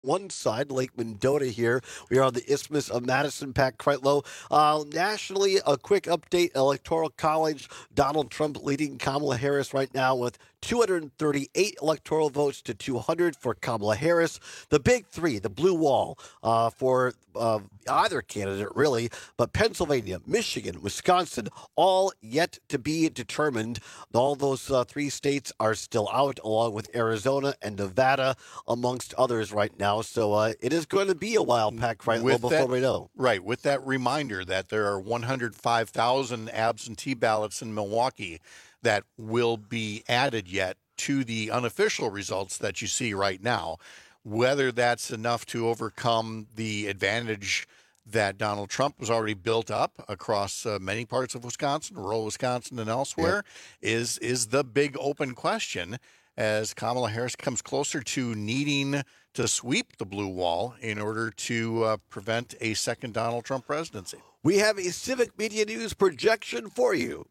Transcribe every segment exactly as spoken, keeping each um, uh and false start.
one side, Lake Mendota here. We are on the Isthmus of Madison. Pat Kreitlow. Uh, nationally, a quick update. Electoral College, Donald Trump leading Kamala Harris right now with two hundred thirty-eight electoral votes to two hundred for Kamala Harris. The big three, the blue wall uh, for uh, either candidate, really, but Pennsylvania, Michigan, Wisconsin, all yet to be determined. All those uh, three states are still out, along with Arizona and Nevada, amongst others right now. So uh, it is going to be a while, Pat Kreitlow, before that, we know. Right, with that reminder that there are one hundred five thousand absentee ballots in Milwaukee that will be added yet to the unofficial results that you see right now. Whether that's enough to overcome the advantage that Donald Trump was already built up across uh, many parts of Wisconsin, rural Wisconsin and elsewhere, yeah. is is the big open question as Kamala Harris comes closer to needing to sweep the blue wall in order to uh, prevent a second Donald Trump presidency. We have a Civic Media News projection for you.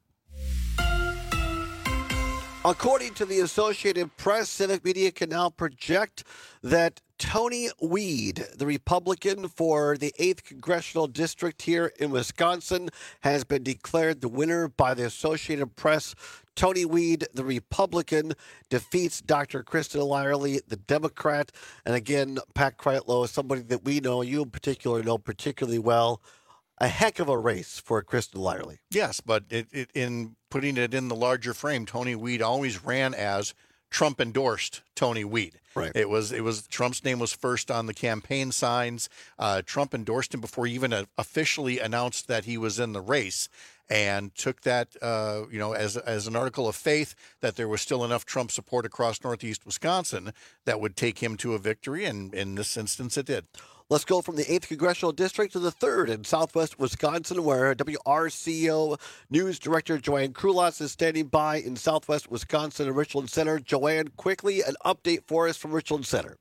According to the Associated Press, Civic Media can now project that Tony Weed, the Republican for the eighth Congressional District here in Wisconsin, has been declared the winner by the Associated Press. Tony Weed, the Republican, defeats Doctor Kristen Lyerly, the Democrat. And again, Pat Kreitlow is somebody that we know, you in particular know particularly well. A heck of a race for Kristen Lyerly. Yes, but it, it, in putting it in the larger frame, Tony Weed always ran as Trump endorsed Tony Weed. Right. It was it was Trump's name was first on the campaign signs. Uh, Trump endorsed him before he even uh, officially announced that he was in the race, and took that uh, you know as as an article of faith that there was still enough Trump support across Northeast Wisconsin that would take him to a victory, and in this instance, it did. Let's go from the eighth Congressional District to the third in southwest Wisconsin, where W R C O News Director Joanne Krulats is standing by in southwest Wisconsin and Richland Center. Joanne, quickly, an update for us from Richland Center.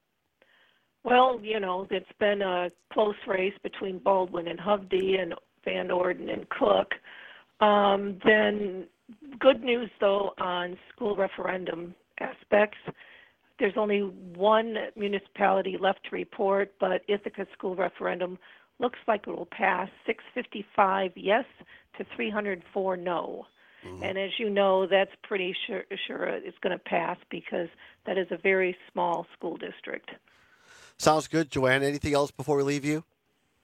Well, you know, it's been a close race between Baldwin and Hovde and Van Orden and Cook. Um, then good news, though, on school referendum aspects. There's only one municipality left to report, but Ithaca school referendum looks like it will pass six fifty-five yes to three hundred four no. Mm-hmm. And as you know, that's pretty sure, sure it's going to pass because that is a very small school district. Sounds good. Joanne, anything else before we leave you?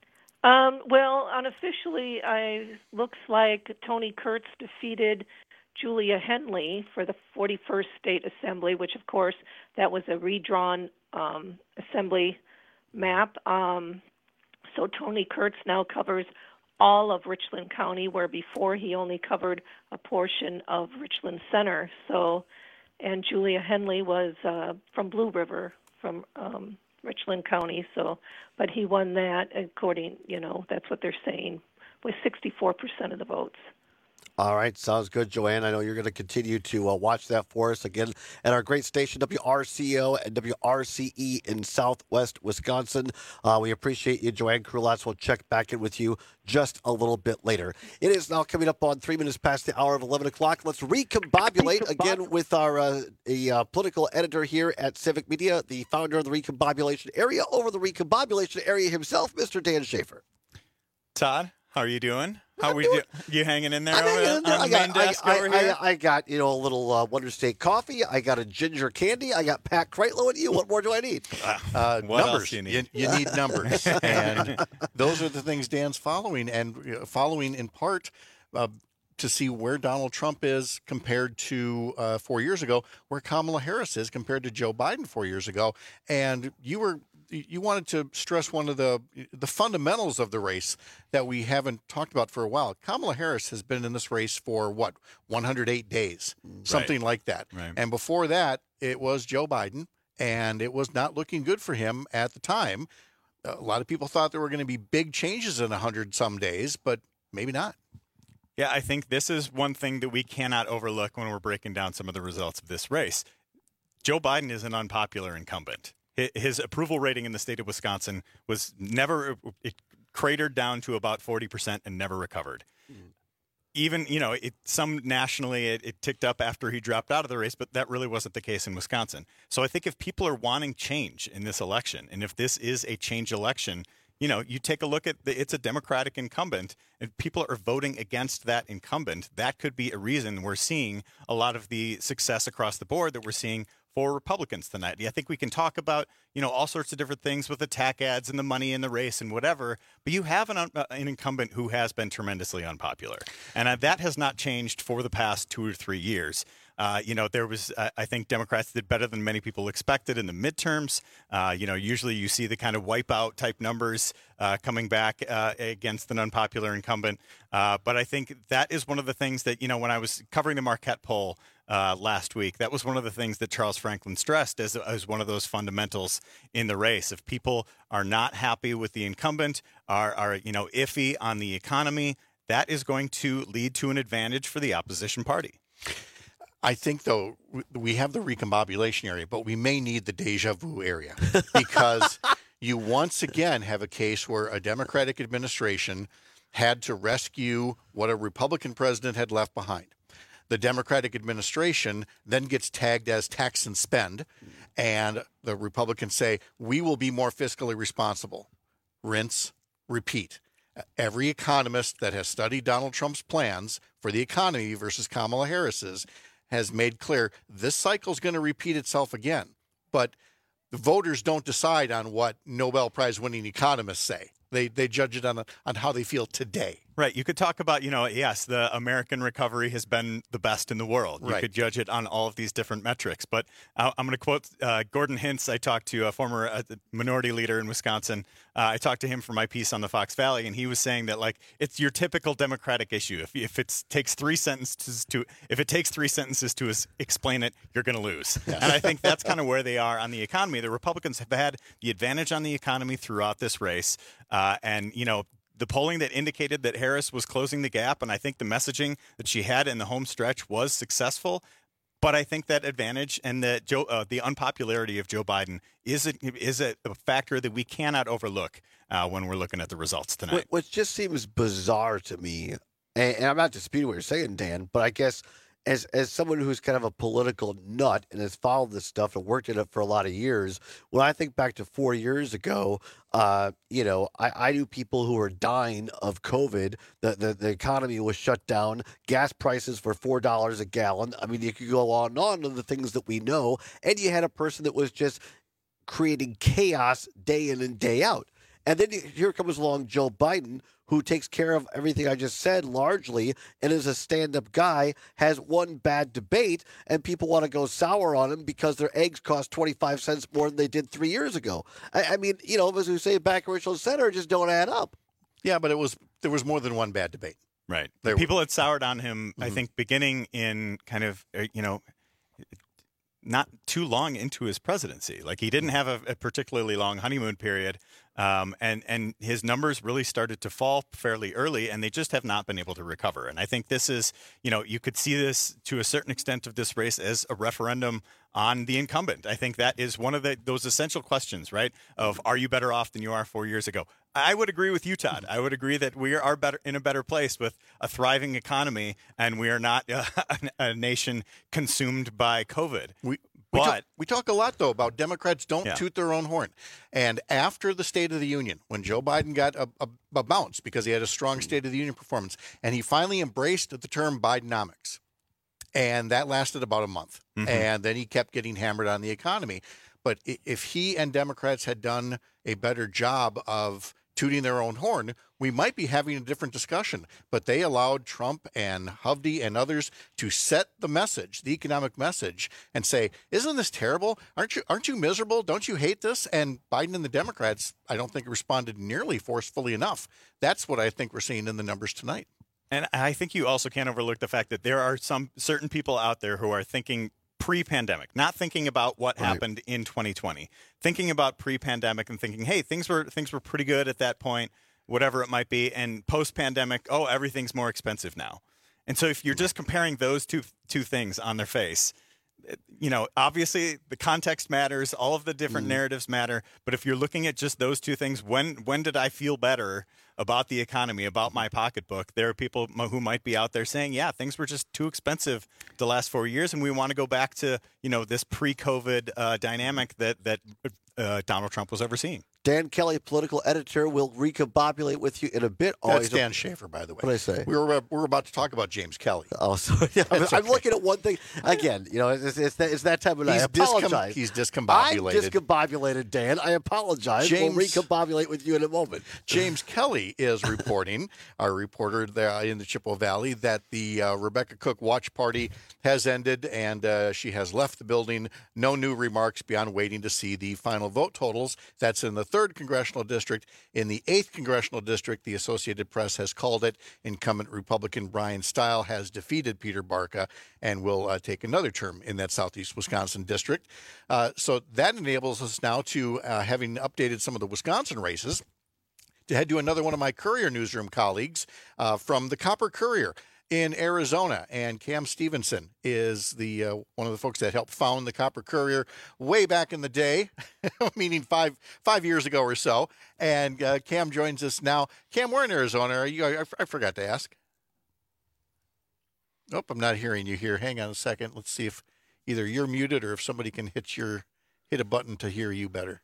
Um, well, unofficially, I looks like Tony Kurtz defeated Julia Henley for the forty-first State Assembly, which, of course, that was a redrawn um, assembly map. Um, so Tony Kurtz now covers all of Richland County, where before he only covered a portion of Richland Center. So, and Julia Henley was uh, from Blue River, from um, Richland County. So, but he won that, according, you know, that's what they're saying, with sixty-four percent of the votes. All right, sounds good, Joanne. I know you're going to continue to uh, watch that for us again at our great station, W R C O and W R C E in Southwest Wisconsin. Uh, we appreciate you, Joanne Krulats. We'll check back in with you just a little bit later. It is now coming up on three minutes past the hour of eleven o'clock. Let's recombobulate again with our uh, a, uh, political editor here at Civic Media, the founder of the Recombobulation Area, over the Recombobulation Area himself, Mister Dan Schaefer. Todd, how are you doing? How are you, you hanging in there I'm over in there. on I the got, main desk I, over I, here? I, I got, you know, a little uh, Wonder State coffee. I got a ginger candy. I got Pat Kreitlow and you. What more do I need? Uh, what numbers. else do you need? You, you need numbers. And those are the things Dan's following, and uh, following in part uh, to see where Donald Trump is compared to uh, four years ago, where Kamala Harris is compared to Joe Biden four years ago. And you were you wanted to stress one of the the fundamentals of the race that we haven't talked about for a while. Kamala Harris has been in this race for, what, one hundred eight days, something right. like that. Right. And before that, it was Joe Biden, and it was not looking good for him at the time. A lot of people thought there were going to be big changes in one hundred some days, but maybe not. Yeah, I think this is one thing that we cannot overlook when we're breaking down some of the results of this race. Joe Biden is an unpopular incumbent. His approval rating in the state of Wisconsin was never, it cratered down to about forty percent and never recovered. Mm. even, you know, it, some nationally it, it ticked up after he dropped out of the race, but that really wasn't the case in Wisconsin. So I think if people are wanting change in this election, and if this is a change election, you know, you take a look at the, it's a Democratic incumbent, and people are voting against that incumbent. That could be a reason we're seeing a lot of the success across the board that we're seeing for Republicans tonight. I think we can talk about, you know, all sorts of different things with attack ads and the money in the race and whatever, but you have an, uh, an incumbent who has been tremendously unpopular. And uh, that has not changed for the past two or three years. Uh, you know, there was, uh, I think Democrats did better than many people expected in the midterms. Uh, you know, usually you see the kind of wipeout type numbers uh, coming back uh, against an unpopular incumbent. Uh, but I think that is one of the things that, you know, when I was covering the Marquette poll uh, last week, that was one of the things that Charles Franklin stressed as, as one of those fundamentals in the race. If people are not happy with the incumbent, are, are, you know, iffy on the economy, that is going to lead to an advantage for the opposition party. I think, though, we have the recombobulation area, but we may need the deja vu area because you once again have a case where a Democratic administration had to rescue what a Republican president had left behind. The Democratic administration then gets tagged as tax and spend, and the Republicans say, we will be more fiscally responsible. Rinse, repeat. Every economist that has studied Donald Trump's plans for the economy versus Kamala Harris's has made clear this cycle is going to repeat itself again. But the voters don't decide on what Nobel Prize winning economists say. They they judge it on on how they feel today. Right. You could talk about, you know, yes, the American recovery has been the best in the world. You right. could judge it on all of these different metrics. But uh, I'm going to quote uh, Gordon Hintz. I talked to a former uh, minority leader in Wisconsin. Uh, I talked to him for my piece on the Fox Valley, and he was saying that, like, it's your typical Democratic issue. If if it takes three sentences to if it takes three sentences to explain it, you're going to lose. Yes. And I think that's kind of where they are on the economy. The Republicans have had the advantage on the economy throughout this race, uh, and you know. The polling that indicated that Harris was closing the gap, and I think the messaging that she had in the home stretch was successful. But I think that advantage and the Joe, uh, the unpopularity of Joe Biden is a, is a factor that we cannot overlook uh, when we're looking at the results tonight. What, what just seems bizarre to me, and, and I'm not disputing what you're saying, Dan, but I guess as as someone who's kind of a political nut and has followed this stuff and worked in it for a lot of years, when I think back to four years ago, uh, you know, I, I knew people who were dying of COVID. The, the the economy was shut down. Gas prices were four dollars a gallon. I mean, you could go on and on to the things that we know. And you had a person that was just creating chaos day in and day out. And then here comes along Joe Biden, who takes care of everything I just said largely and is a stand-up guy, has one bad debate, and people want to go sour on him because their eggs cost twenty-five cents more than they did three years ago. I, I mean, you know, as we say back at Richland Center, just don't add up. Yeah, but it was there was more than one bad debate. Right. There people were. had soured on him, Mm-hmm. I think, beginning in kind of, you know, not too long into his presidency. Like, he didn't have a, a particularly long honeymoon period. Um, and, and his numbers really started to fall fairly early, and they just have not been able to recover. And I think this is, you know, you could see this to a certain extent of this race as a referendum on the incumbent. I think that is one of the, those essential questions, right? Of, are you better off than you are four years ago? I would agree with you, Todd. I would agree that we are better in a better place with a thriving economy, and we are not uh, a nation consumed by COVID. We, but we talk, we talk a lot, though, about Democrats don't yeah. toot their own horn. And after the State of the Union, when Joe Biden got a, a, a bounce because he had a strong State of the Union performance, and he finally embraced the term Bidenomics, and that lasted about a month. Mm-hmm. And then he kept getting hammered on the economy. But if he and Democrats had done a better job of tooting their own horn, we might be having a different discussion. But they allowed Trump and Hovde and others to set the message, the economic message, and say, isn't this terrible? Aren't you aren't you miserable? Don't you hate this? And Biden and the Democrats, I don't think, responded nearly forcefully enough. That's what I think we're seeing in the numbers tonight. And I think you also can't overlook the fact that there are some certain people out there who are thinking pre-pandemic, not thinking about what right. happened in twenty twenty, thinking about pre-pandemic and thinking, hey, things were things were pretty good at that point, whatever it might be, and post-pandemic, oh, everything's more expensive now. And so if you're just comparing those two two things on their face, you know, obviously the context matters, all of the different Mm. narratives matter. But if you're looking at just those two things, when when did I feel better about the economy, about my pocketbook? There are people m- who might be out there saying, yeah, things were just too expensive the last four years, and we want to go back to, you know, this pre-COVID uh, dynamic that that uh, Donald Trump was overseeing. Dan Kelly, political editor, will recombobulate with you in a bit. That's Always Dan Schaefer, by the way. What did I say? We were uh, we were about to talk about James Kelly. Oh, sorry. Yeah, I'm, That's I'm okay. looking at one thing again. You know, it's, it's, that, it's that time of night. He's I apologize. discom- he's I'm discombobulated. discombobulated, Dan. I apologize. James- We'll recombobulate with you in a moment. James Kelly is reporting, our reporter there in the Chippewa Valley, that the uh, Rebecca Cook watch party has ended and uh, she has left the building. No new remarks beyond waiting to see the final vote totals. That's in the third congressional district. In the eighth congressional district, the Associated Press has called it. Incumbent Republican Brian Stile has defeated Peter Barca and will uh, take another term in that southeast Wisconsin district. Uh, so that enables us now to, uh, having updated some of the Wisconsin races, to head to another one of my Courier newsroom colleagues uh, from the Copper Courier in Arizona. And Cam Stevenson is the uh, one of the folks that helped found the Copper Courier way back in the day, meaning five five years ago or so. And uh, Cam joins us now. Cam, where in Arizona are you? I, I forgot to ask. Nope, I'm not hearing you here. Hang on a second. Let's see if either you're muted or if somebody can hit your hit a button to hear you better.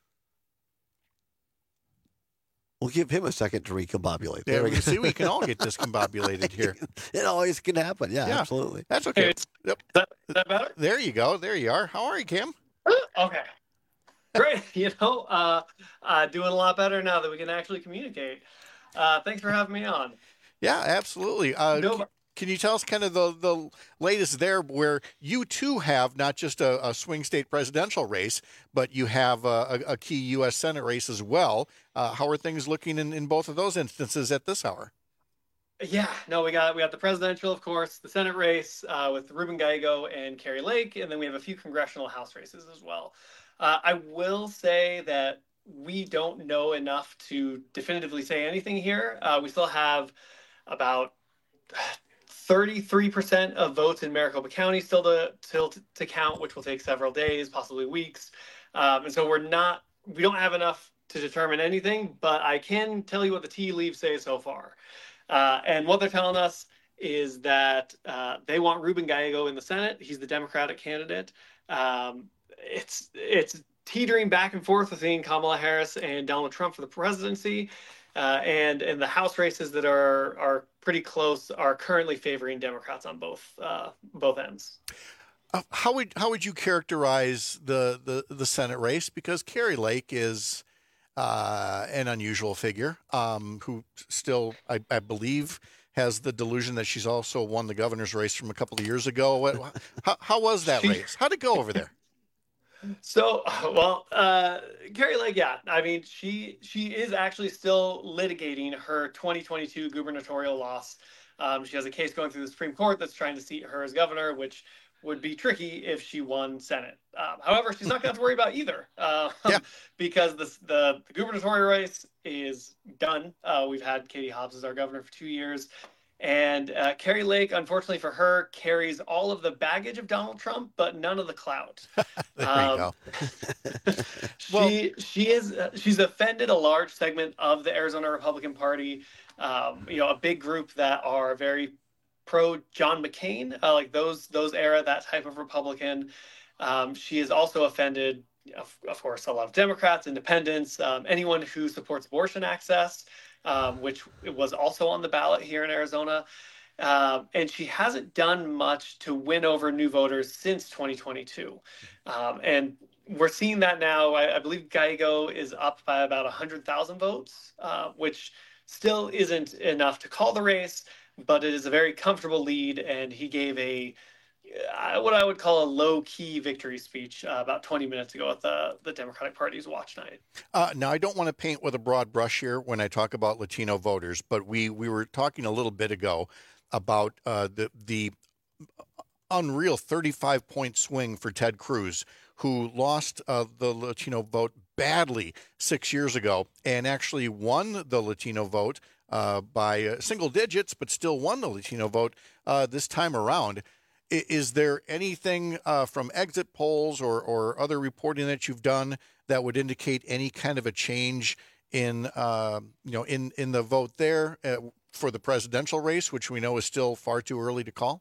We'll give him a second to recombobulate. There There we we go. see we can all get discombobulated here. It always can happen. Yeah, Yeah. absolutely. That's okay. It's- Yep. Is that, is that better? There you go. There you are. How are you, Cam? Okay. Great. You know, uh, uh, doing a lot better now that we can actually communicate. Uh, thanks for having me on. Yeah, absolutely. Uh, No- c- can you tell us kind of the, the latest there where you too have not just a, a swing state presidential race, but you have a, a, a key U S Senate race as well. Uh, how are things looking in, in both of those instances at this hour? Yeah, no, we got we got the presidential, of course, the Senate race uh, with Ruben Gallego and Carrie Lake, and then we have a few congressional House races as well. Uh, I will say that we don't know enough to definitively say anything here. Uh, we still have about thirty-three percent of votes in Maricopa County still to, still to, to count, which will take several days, possibly weeks. Um, and so we're not, we don't have enough to determine anything, but I can tell you what the tea leaves say so far. Uh, and what they're telling us is that uh, they want Ruben Gallego in the Senate. He's the Democratic candidate. Um, it's it's teetering back and forth between Kamala Harris and Donald Trump for the presidency. Uh, and and the House races that are are pretty close are currently favoring Democrats on both uh, both ends. Uh, how would how would you characterize the, the, the Senate race? Because Carrie Lake is uh, an unusual figure um, who still, I, I believe, has the delusion that she's also won the governor's race from a couple of years ago. What, how, how was that She- race? How'd it go over there? So, well, uh, Carrie Lake, yeah, I mean, she she is actually still litigating her twenty twenty-two gubernatorial loss. Um, she has a case going through the Supreme Court that's trying to seat her as governor, which would be tricky if she won Senate. Um, however, she's not going to have to worry about either, uh, Yeah. because the, the the gubernatorial race is done. Uh, we've had Katie Hobbs as our governor for two years. And uh, Carrie Lake, unfortunately for her, carries all of the baggage of Donald Trump, but none of the clout. There Um, you go. she Well- she is uh, she's offended a large segment of the Arizona Republican Party. Um, you know, a big group that are very pro John McCain, uh, like those those era, that type of Republican. Um, she has also offended, of, of course, a lot of Democrats, independents, um, anyone who supports abortion access, um, which was also on the ballot here in Arizona. Um, and she hasn't done much to win over new voters since twenty twenty-two. Um, and we're seeing that now. I, I believe Gallego is up by about one hundred thousand votes, uh, which still isn't enough to call the race, but it is a very comfortable lead. And he gave a uh, what I would call a low-key victory speech uh, about twenty minutes ago at the, the Democratic Party's watch night. Uh, now, I don't want to paint with a broad brush here when I talk about Latino voters, but we, we were talking a little bit ago about uh, the the unreal thirty-five point swing for Ted Cruz, who lost uh, the Latino vote badly six years ago and actually won the Latino vote uh, by uh, single digits, but still won the Latino vote uh, this time around. I- Is there anything uh, from exit polls or, or other reporting that you've done that would indicate any kind of a change in uh, you know in, in the vote there uh, for the presidential race, which we know is still far too early to call?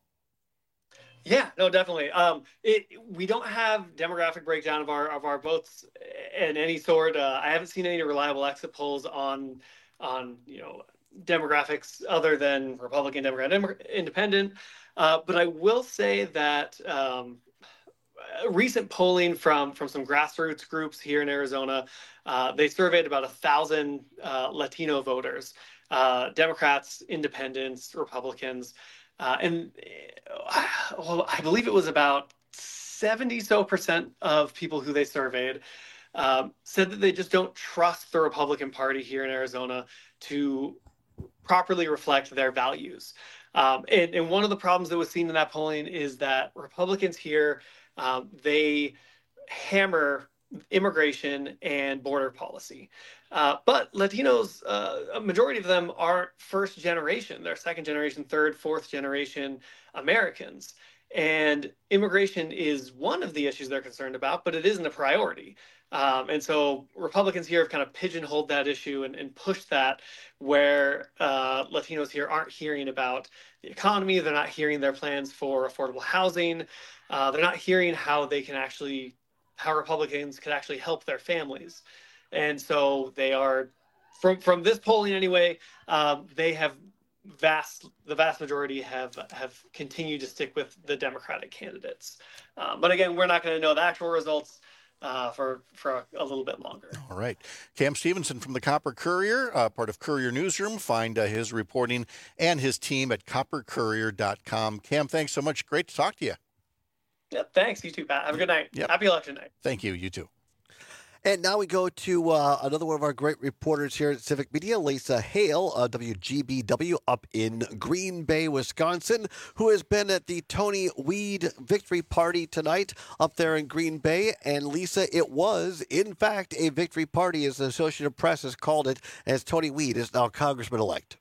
Yeah, no, definitely. Um, it, we don't have demographic breakdown of our of our votes in any sort. Uh, I haven't seen any reliable exit polls on on you know demographics other than Republican, Democrat, Dem- Independent. Uh, but I will say that um, recent polling from from some grassroots groups here in Arizona, uh, they surveyed about a thousand uh, Latino voters, uh, Democrats, Independents, Republicans. Uh, and uh, well, I believe it was about seventy so percent of people who they surveyed um, said that they just don't trust the Republican Party here in Arizona to properly reflect their values. Um, and, and one of the problems that was seen in that polling is that Republicans here, um, they hammer immigration and border policy. Uh, but Latinos, uh, a majority of them aren't first generation. They're second generation, third, fourth generation Americans. And immigration is one of the issues they're concerned about, but it isn't a priority. Um, and so Republicans here have kind of pigeonholed that issue and, and pushed that where uh, Latinos here aren't hearing about the economy. They're not hearing their plans for affordable housing. Uh, they're not hearing how they can actually how Republicans could actually help their families. And so they are, from from this polling anyway, um, they have vast, the vast majority have have continued to stick with the Democratic candidates. Um, but again, we're not going to know the actual results uh, for, for a, a little bit longer. All right. Cam Stevenson from the Copper Courier, uh, part of Courier Newsroom. Find uh, his reporting and his team at copper courier dot com. Cam, thanks so much. Great to talk to you. Yep, thanks. You too, Pat. Have a good night. Yep. Happy election night. Thank you. You too. And now we go to uh, another one of our great reporters here at Civic Media, Lisa Hale, uh, W G B W, up in Green Bay, Wisconsin, who has been at the Tony Weed victory party tonight up there in Green Bay. And Lisa, it was, in fact, a victory party, as the Associated Press has called it, as Tony Weed is now Congressman-elect.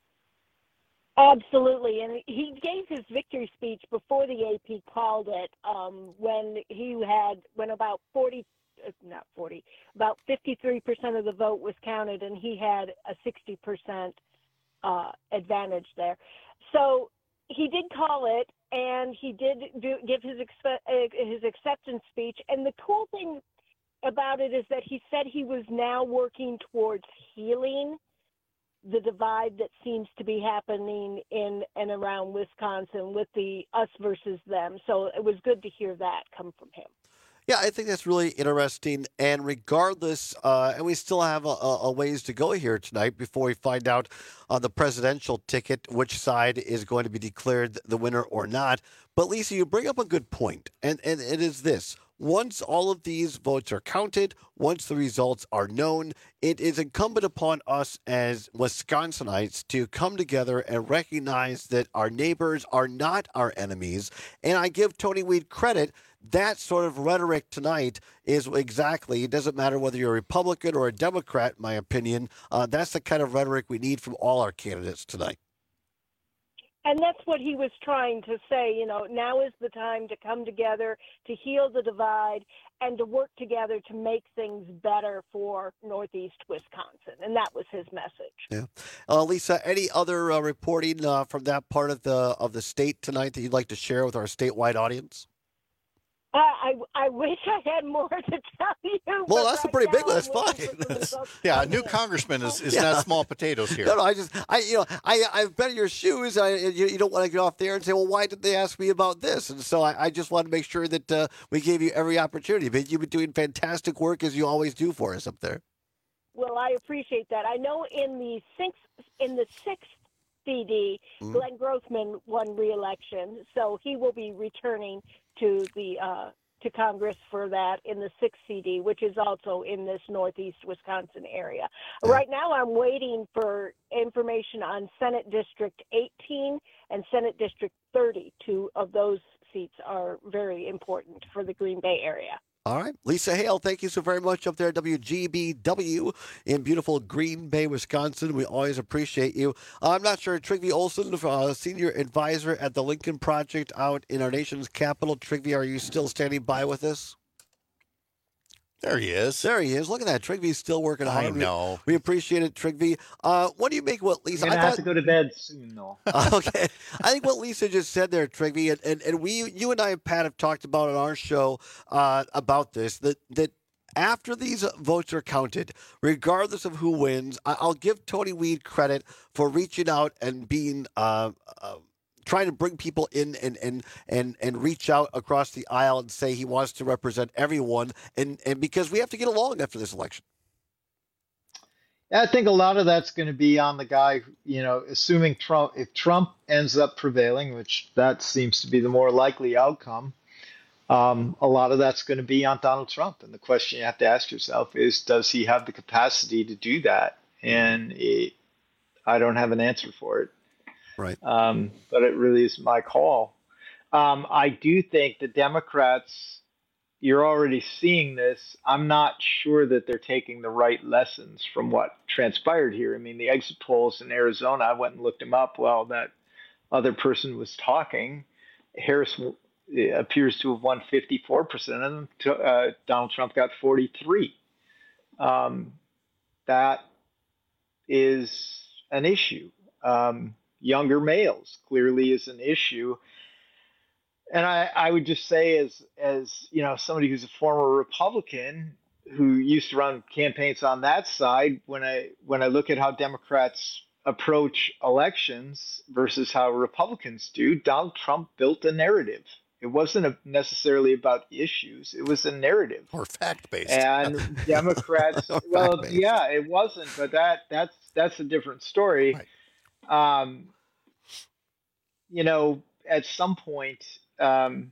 Absolutely, and he gave his victory speech before the A P called it um, when he had, when about forty, not forty, about fifty-three percent of the vote was counted, and he had a sixty percent uh, advantage there. So he did call it, and he did do, give his expe- his acceptance speech. And the cool thing about it is that he said he was now working towards healing the divide that seems to be happening in and around Wisconsin with the us versus them. So it was good to hear that come from him. Yeah, I think that's really interesting. And regardless, uh, and we still have a, a ways to go here tonight before we find out on the presidential ticket which side is going to be declared the winner or not. But Lisa, you bring up a good point, and, and it is this. Once all of these votes are counted, once the results are known, it is incumbent upon us as Wisconsinites to come together and recognize that our neighbors are not our enemies. And I give Tony Weed credit. That sort of rhetoric tonight is exactly, it doesn't matter whether you're a Republican or a Democrat, in my opinion. Uh, that's the kind of rhetoric we need from all our candidates tonight. And that's what he was trying to say, you know, now is the time to come together, to heal the divide, and to work together to make things better for Northeast Wisconsin. And that was his message. Yeah. Uh, Lisa, any other uh, reporting uh, from that part of the of the state tonight that you'd like to share with our statewide audience? Uh, I, I wish I had more to tell you. Well, that's right a pretty big one. now, That's I'm waiting fine. for some results to Yeah, a come new in. congressman is, is Yeah. not small potatoes here. No, no, I just, I, you know, I, I've been in your shoes. I, you, you don't want to get off there and say, well, why did they ask me about this? And so I, I just want to make sure that uh, we gave you every opportunity. But you've been doing fantastic work as you always do for us up there. Well, I appreciate that. I know in the sixth, in the sixth C D, Mm. Glenn Grothman won re-election, so he will be returning to the uh, to Congress for that in the sixth C D, which is also in this Northeast Wisconsin area. Yeah. Right now, I'm waiting for information on Senate District eighteen and Senate District thirty. Two of those seats are very important for the Green Bay area. All right. Lisa Hale, thank you so very much up there at W G B W in beautiful Green Bay, Wisconsin. We always appreciate you. Uh, I'm not sure, Trygve Olsen, uh, Senior Advisor at the Lincoln Project out in our nation's capital. Trygve, are you still standing by with us? There he is. There he is. Look at that. Trygve's still working hard. I know. We, we appreciate it, Trygve. Uh, what do you make what Lisa? I'm gonna I have thought, to go to bed soon, though. Okay. I think what Lisa just said there, Trygve, and, and, and we, you and I and Pat have talked about on our show uh, about this, that, that after these votes are counted, regardless of who wins, I, I'll give Tony Weed credit for reaching out and being uh, uh, trying to bring people in and, and and and reach out across the aisle and say he wants to represent everyone, and, and because we have to get along after this election. I think a lot of that's going to be on the guy, you know, assuming Trump, if Trump ends up prevailing, which that seems to be the more likely outcome, um, a lot of that's going to be on Donald Trump. And the question you have to ask yourself is, does he have the capacity to do that? And it, I don't have an answer for it. Right. Um, but it really is my call. Um, I do think the Democrats, you're already seeing this. I'm not sure that they're taking the right lessons from what transpired here. I mean, the exit polls in Arizona, I went and looked them up while that other person was talking. Harris appears to have won fifty-four percent of them. Uh, Donald Trump got forty-three. Um, that is an issue. Um, Younger males clearly is an issue. And I, I would just say as, as, you know, somebody who's a former Republican who used to run campaigns on that side, when I, when I look at how Democrats approach elections versus how Republicans do, Donald Trump built a narrative. It wasn't a, necessarily about issues. It was a narrative. Or fact-based. And Democrats, well, fact-based. yeah, it wasn't, but that, that's, that's a different story. Right. Um, you know, at some point, um,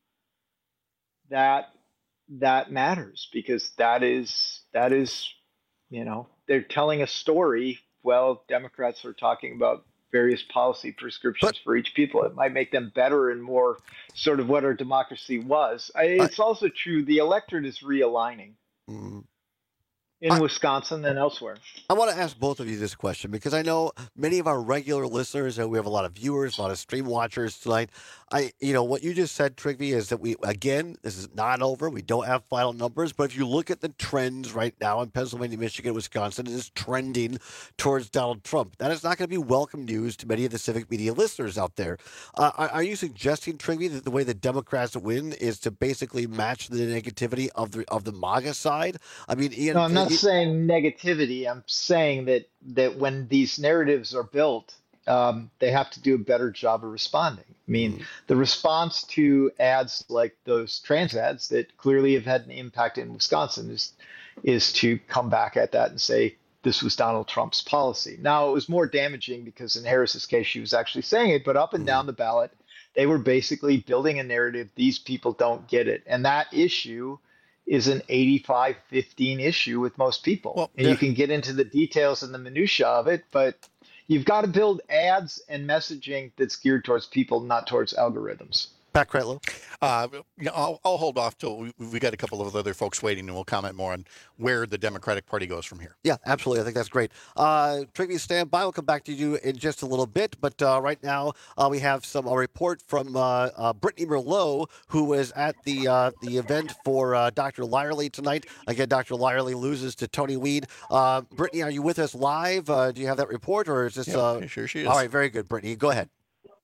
that that matters because that is that is, you know, they're telling a story. Well, Democrats are talking about various policy prescriptions But- for each people. It might make them better and more sort of what our democracy was. I, it's also true the electorate is realigning. Mm. In I- Wisconsin and elsewhere. I want to ask both of you this question because I know many of our regular listeners, and we have a lot of viewers, a lot of stream watchers tonight. I, you know, what you just said, Trygve, is that we, again, this is not over. We don't have final numbers, but if you look at the trends right now in Pennsylvania, Michigan, Wisconsin, it is trending towards Donald Trump. That is not going to be welcome news to many of the civic media listeners out there. Uh, are, are you suggesting, Trygve, that the way the Democrats win is to basically match the negativity of the of the MAGA side? I mean, Ian, No, I'm not you- saying negativity. I'm saying that that when these narratives are built, um, they have to do a better job of responding. I mean, Mhm. the response to ads like those trans ads that clearly have had an impact in Wisconsin is is to come back at that and say this was Donald Trump's policy. Now, it was more damaging because in Harris's case, she was actually saying it, but up and down the ballot, they were basically building a narrative. These people don't get it, and that issue is an eighty-five fifteen issue with most people. Well, and yeah. you can get into the details and the minutia of it, but you've got to build ads and messaging that's geared towards people, not towards algorithms. Pat Kreitlow. Uh, you know, I'll, I'll hold off till we, we got a couple of other folks waiting, and we'll comment more on where the Democratic Party goes from here. Yeah, absolutely. I think that's great. Uh, Trygve, stand by. We'll come back to you in just a little bit. But uh, right now, uh, we have some a report from uh, uh, Brittany Merlot, who was at the uh, the event for uh, Doctor Lyerly tonight. Again, Doctor Lyerly loses to Tony Weed. Uh, Brittany, are you with us live? Uh, do you have that report, or is this? Yeah, uh, sure she is. All right, very good, Brittany. Go ahead.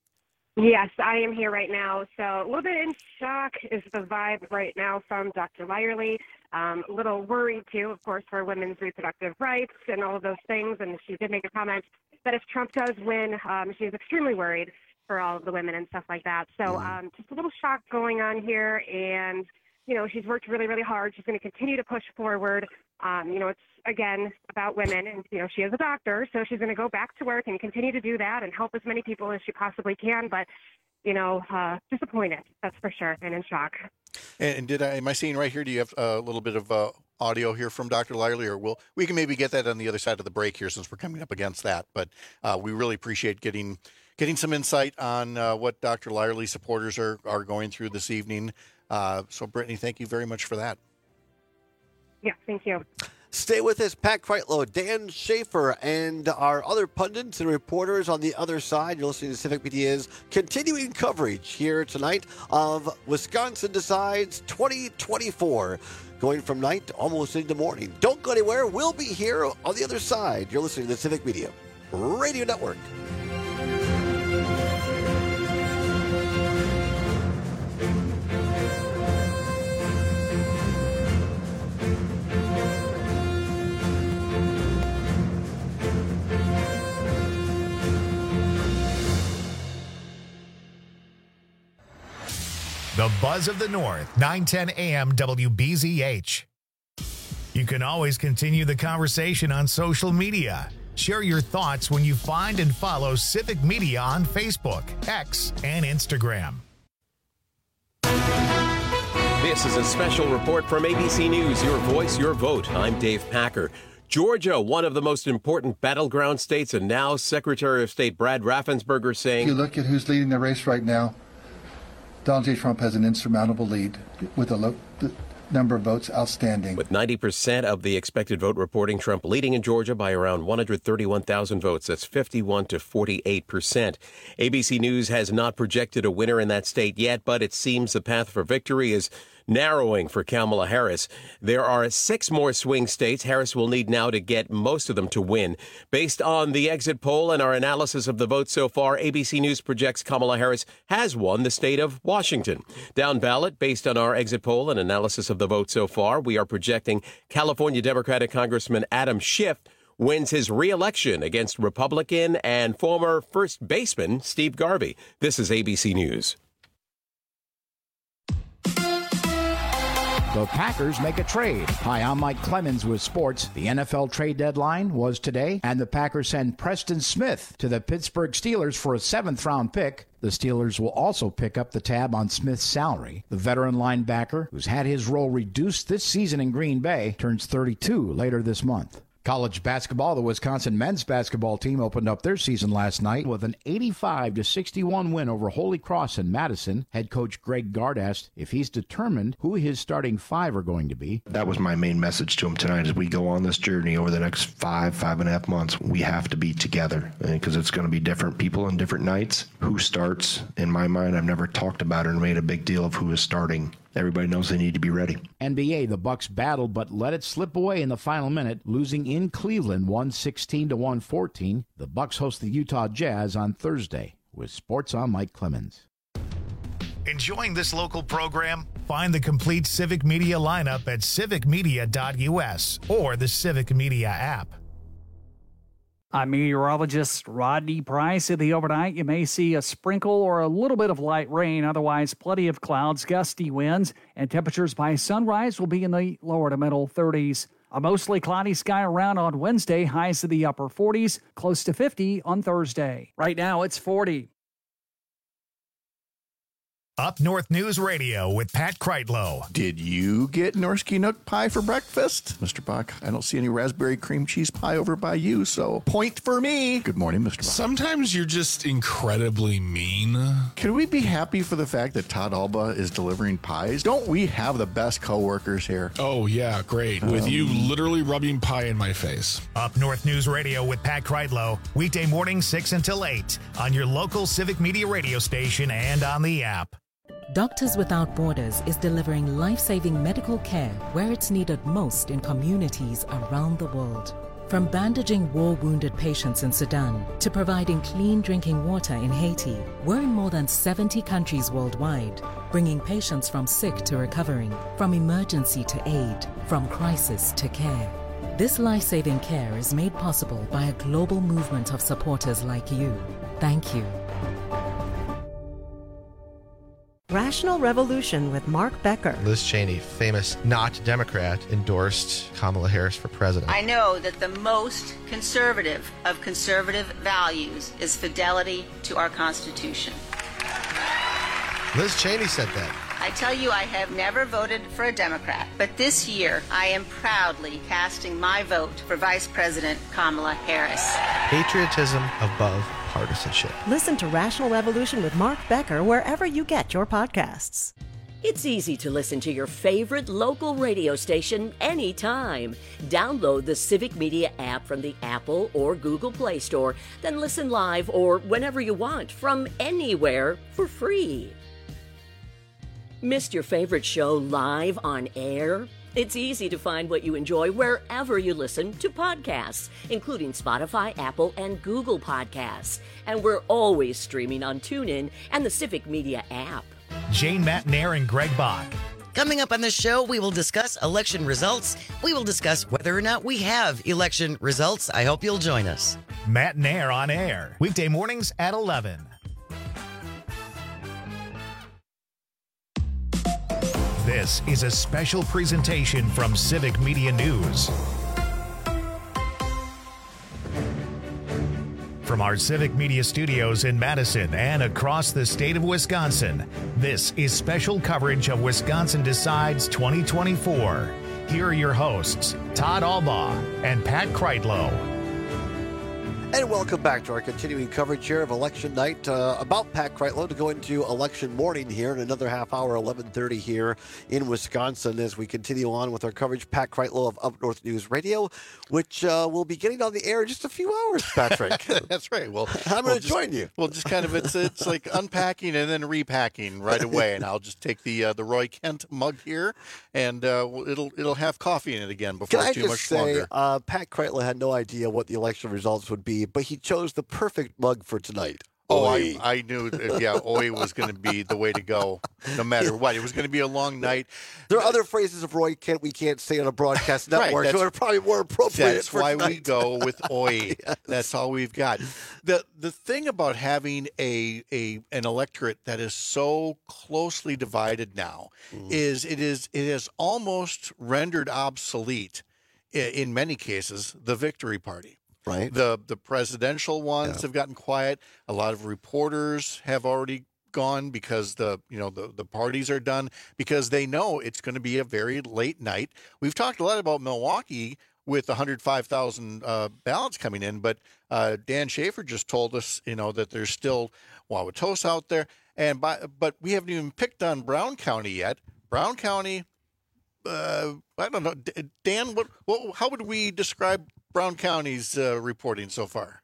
Yes, I am here right now. So a little bit in shock is the vibe right now from Doctor Lyerly. Um, a little worried, too, of course, for women's reproductive rights and all of those things. And she did make a comment that if Trump does win, um, she is extremely worried for all of the women and stuff like that. So um, just a little shock going on here. And, you know, she's worked really, really hard. She's going to continue to push forward. Um, you know, it's, again, about women. And, you know, she is a doctor, so she's going to go back to work and continue to do that and help as many people as she possibly can. But, you know, uh, disappointed, that's for sure, and in shock. And, and did I, am I seeing right here, do you have a little bit of uh, audio here from Doctor Lyerly, or we'll, we can maybe get that on the other side of the break here since we're coming up against that. But uh, we really appreciate getting getting some insight on uh, what Doctor Lyerly supporters are, are going through this evening. Uh, so, Brittany, thank you very much for that. Yeah, thank you. Stay with us, Pat Kreitlow, Dan Schaefer, and our other pundits and reporters on the other side. You're listening to Civic Media's continuing coverage here tonight of Wisconsin Decides twenty twenty-four, going from night to almost into morning. Don't go anywhere. We'll be here on the other side. You're listening to the Civic Media Radio Network. The Buzz of the North, nine ten A M W B Z H. You can always continue the conversation on social media. Share your thoughts when you find and follow Civic Media on Facebook, X, and Instagram. This is a special report from A B C News, Your Voice, Your Vote. I'm Dave Packer. Georgia, one of the most important battleground states, and now Secretary of State Brad Raffensperger saying... If you look at who's leading the race right now, Donald J. Trump has an insurmountable lead with a low the number of votes outstanding. With ninety percent of the expected vote reporting, Trump leading in Georgia by around one hundred thirty-one thousand votes. That's fifty-one to forty-eight percent. A B C News has not projected a winner in that state yet, but it seems the path for victory is narrowing for Kamala Harris. There are six more swing states Harris will need now to get most of them to win. Based on the exit poll and our analysis of the vote so far, A B C News projects Kamala Harris has won the state of Washington. Down ballot, based on our exit poll and analysis of the vote so far, we are projecting California Democratic Congressman Adam Schiff wins his re-election against Republican and former first baseman Steve Garvey. This is A B C News. The Packers make a trade. Hi, I'm Mike Clemens with sports. The N F L trade deadline was today, and the Packers send Preston Smith to the Pittsburgh Steelers for a seventh-round pick. The Steelers will also pick up the tab on Smith's salary. The veteran linebacker, who's had his role reduced this season in Green Bay, turns thirty-two later this month. College basketball, the Wisconsin men's basketball team opened up their season last night with an eighty-five to sixty-one win over Holy Cross in Madison. Head coach Greg Gard asked if he's determined who his starting five are going to be. That was my main message to him tonight. As we go on this journey over the next five, five and a half months, we have to be together because it's going to be different people on different nights. Who starts, in my mind, I've never talked about it and made a big deal of who is starting. Everybody knows they need to be ready. N B A, the Bucks battled but let it slip away in the final minute, losing in Cleveland one sixteen to one fourteen. The Bucks host the Utah Jazz on Thursday. With sports, I'm Mike Clemens. Enjoying this local program? Find the complete Civic Media lineup at civic media dot u s or the Civic Media app. I'm meteorologist Rodney Price. In the overnight, you may see a sprinkle or a little bit of light rain. Otherwise, plenty of clouds, gusty winds, and temperatures by sunrise will be in the lower to middle thirties. A mostly cloudy sky around on Wednesday, highs to the upper forties, close to fifty on Thursday. Right now, it's forty. Up North News Radio with Pat Kreitlow. Did you get Norsky Nook pie for breakfast? Mister Bach, I don't see any raspberry cream cheese pie over by you, so point for me. Good morning, Mister Bach. Sometimes you're just incredibly mean. Can we be happy for the fact that Todd Alba is delivering pies? Don't we have the best coworkers here? Oh, yeah, great. With um, you literally rubbing pie in my face. Up North News Radio with Pat Kreitlow. Weekday morning, six until eight on your local Civic Media radio station and on the app. Doctors Without Borders is delivering life-saving medical care where it's needed most in communities around the world. From bandaging war-wounded patients in Sudan to providing clean drinking water in Haiti, we're in more than seventy countries worldwide, bringing patients from sick to recovering, from emergency to aid, from crisis to care. This life-saving care is made possible by a global movement of supporters like you. Thank you. Rational Revolution with Mark Becker. Liz Cheney, famous not Democrat, endorsed Kamala Harris for president. I know that the most conservative of conservative values is fidelity to our Constitution. Liz Cheney said that. I tell you, I have never voted for a Democrat, but this year I am proudly casting my vote for Vice President Kamala Harris. Patriotism above partisanship. Listen to Rational Revolution with Mark Becker wherever you get your podcasts. It's easy to listen to your favorite local radio station anytime. Download the Civic Media app from the Apple or Google Play Store, then listen live or whenever you want from anywhere for free. Missed your favorite show live on air? It's easy to find what you enjoy wherever you listen to podcasts, including Spotify, Apple, and Google Podcasts. And we're always streaming on TuneIn and the Civic Media app. Jane Matnair and Greg Bach. Coming up on this show, we will discuss election results. We will discuss whether or not we have election results. I hope you'll join us. Matnair on air, weekday mornings at eleven. This is a special presentation from Civic Media News. From our Civic Media studios in Madison and across the state of Wisconsin, this is special coverage of Wisconsin Decides twenty twenty-four. Here are your hosts, Todd Albaugh and Pat Kreitlow. And welcome back to our continuing coverage here of election night. Uh, about Pat Kreitlow to go into election morning here in another half hour, eleven thirty here in Wisconsin as we continue on with our coverage. Pat Kreitlow of Up North News Radio, which uh, will be getting on the air in just a few hours, Patrick. That's right. Well, I'm we'll going to join you. Well, just kind of it's it's like unpacking and then repacking right away. And I'll just take the uh, the Roy Kent mug here, and uh, it'll it'll have coffee in it again before Can it's I too just much say, longer. Uh, Pat Kreitlow had no idea what the election results would be, but he chose the perfect mug for tonight. Oh, Oi. I, I knew, that, yeah, Oi was going to be the way to go, no matter what. It was going to be a long night. There are other phrases of Roy Kent we can't say on a broadcast network, Right, so are probably more appropriate. That's for why tonight. we go with Oi. Yes. That's all we've got. The the thing about having a a an electorate that is so closely divided now Mm. is it is it has almost rendered obsolete i- in many cases the victory party. Right. The the presidential ones Yeah. have gotten quiet. A lot of reporters have already gone because the you know the, the parties are done because they know it's going to be a very late night. We've talked a lot about Milwaukee with one hundred five thousand uh, ballots coming in, but uh, Dan Schaefer just told us you know that there's still Wauwatosa out there, and by, but we haven't even picked on Brown County yet. Brown County, uh, I don't know, D- Dan. What, what how would we describe Brown County's uh, reporting so far?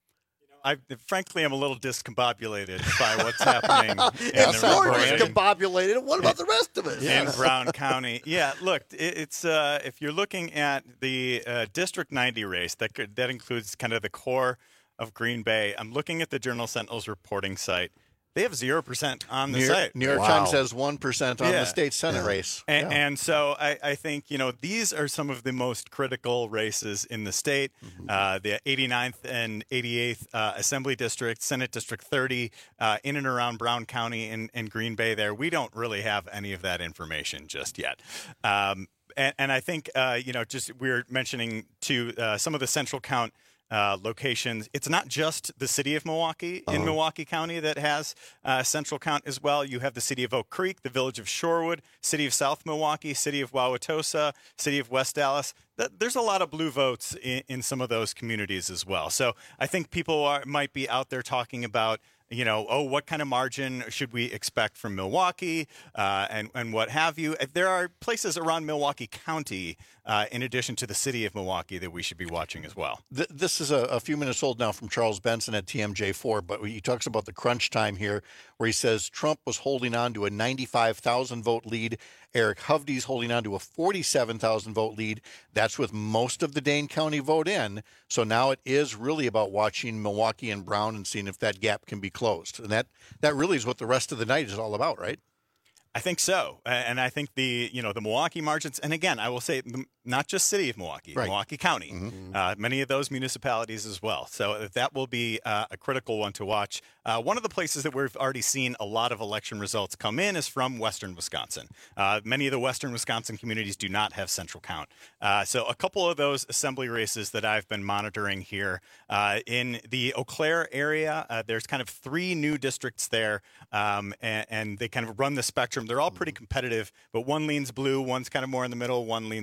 I frankly am a little discombobulated by what's happening. in It's the more reporting. discombobulated. What about the rest of it? In Brown County, yeah. Look, it, it's uh, if you're looking at the uh, District ninety race, that could, that includes kind of the core of Green Bay. I'm looking at the Journal Sentinel's reporting site. They have zero percent on the New York, site. New York Wow. Times has one percent on Yeah. the state Senate race. And, Yeah. and so I, I think, you know, these are some of the most critical races in the state. Mm-hmm. Uh, the eighty-ninth and eighty-eighth uh, Assembly District, Senate District thirty, uh, in and around Brown County and, and Green Bay there. We don't really have any of that information just yet. Um, and, and I think, uh, you know, just we were mentioning to uh, some of the central count Uh, locations. It's not just the city of Milwaukee in Uh-huh. Milwaukee County that has uh, central count as well. You have the city of Oak Creek, the village of Shorewood, city of South Milwaukee, city of Wauwatosa, city of West Dallas. Th- There's a lot of blue votes in, in some of those communities as well. So I think people are, might be out there talking about, you know, oh, what kind of margin should we expect from Milwaukee uh, and, and what have you. There are places around Milwaukee County, uh, in addition to the city of Milwaukee, that we should be watching as well. Th- This is a, a few minutes old now from Charles Benson at T M J four, but he talks about the crunch time here where he says Trump was holding on to a ninety-five thousand vote lead. Eric Hovde's holding on to a forty-seven thousand vote lead. That's with most of the Dane County vote in. So now it is really about watching Milwaukee and Brown and seeing if that gap can be closed. And that, that really is what the rest of the night is all about, right? I think so, Uh, and I think the you know the Milwaukee margins, and again, I will say the, not just city of Milwaukee, Right. Milwaukee County, uh, many of those municipalities as well. So that will be uh, a critical one to watch. Uh, one of the places that we've already seen a lot of election results come in is from Western Wisconsin. Uh, many of the Western Wisconsin communities do not have central count. Uh, so a couple of those assembly races that I've been monitoring here uh, in the Eau Claire area, uh, there's kind of three new districts there, um, and, and they kind of run the spectrum. They're all pretty competitive, but one leans blue, one's kind of more in the middle, one leans a little bit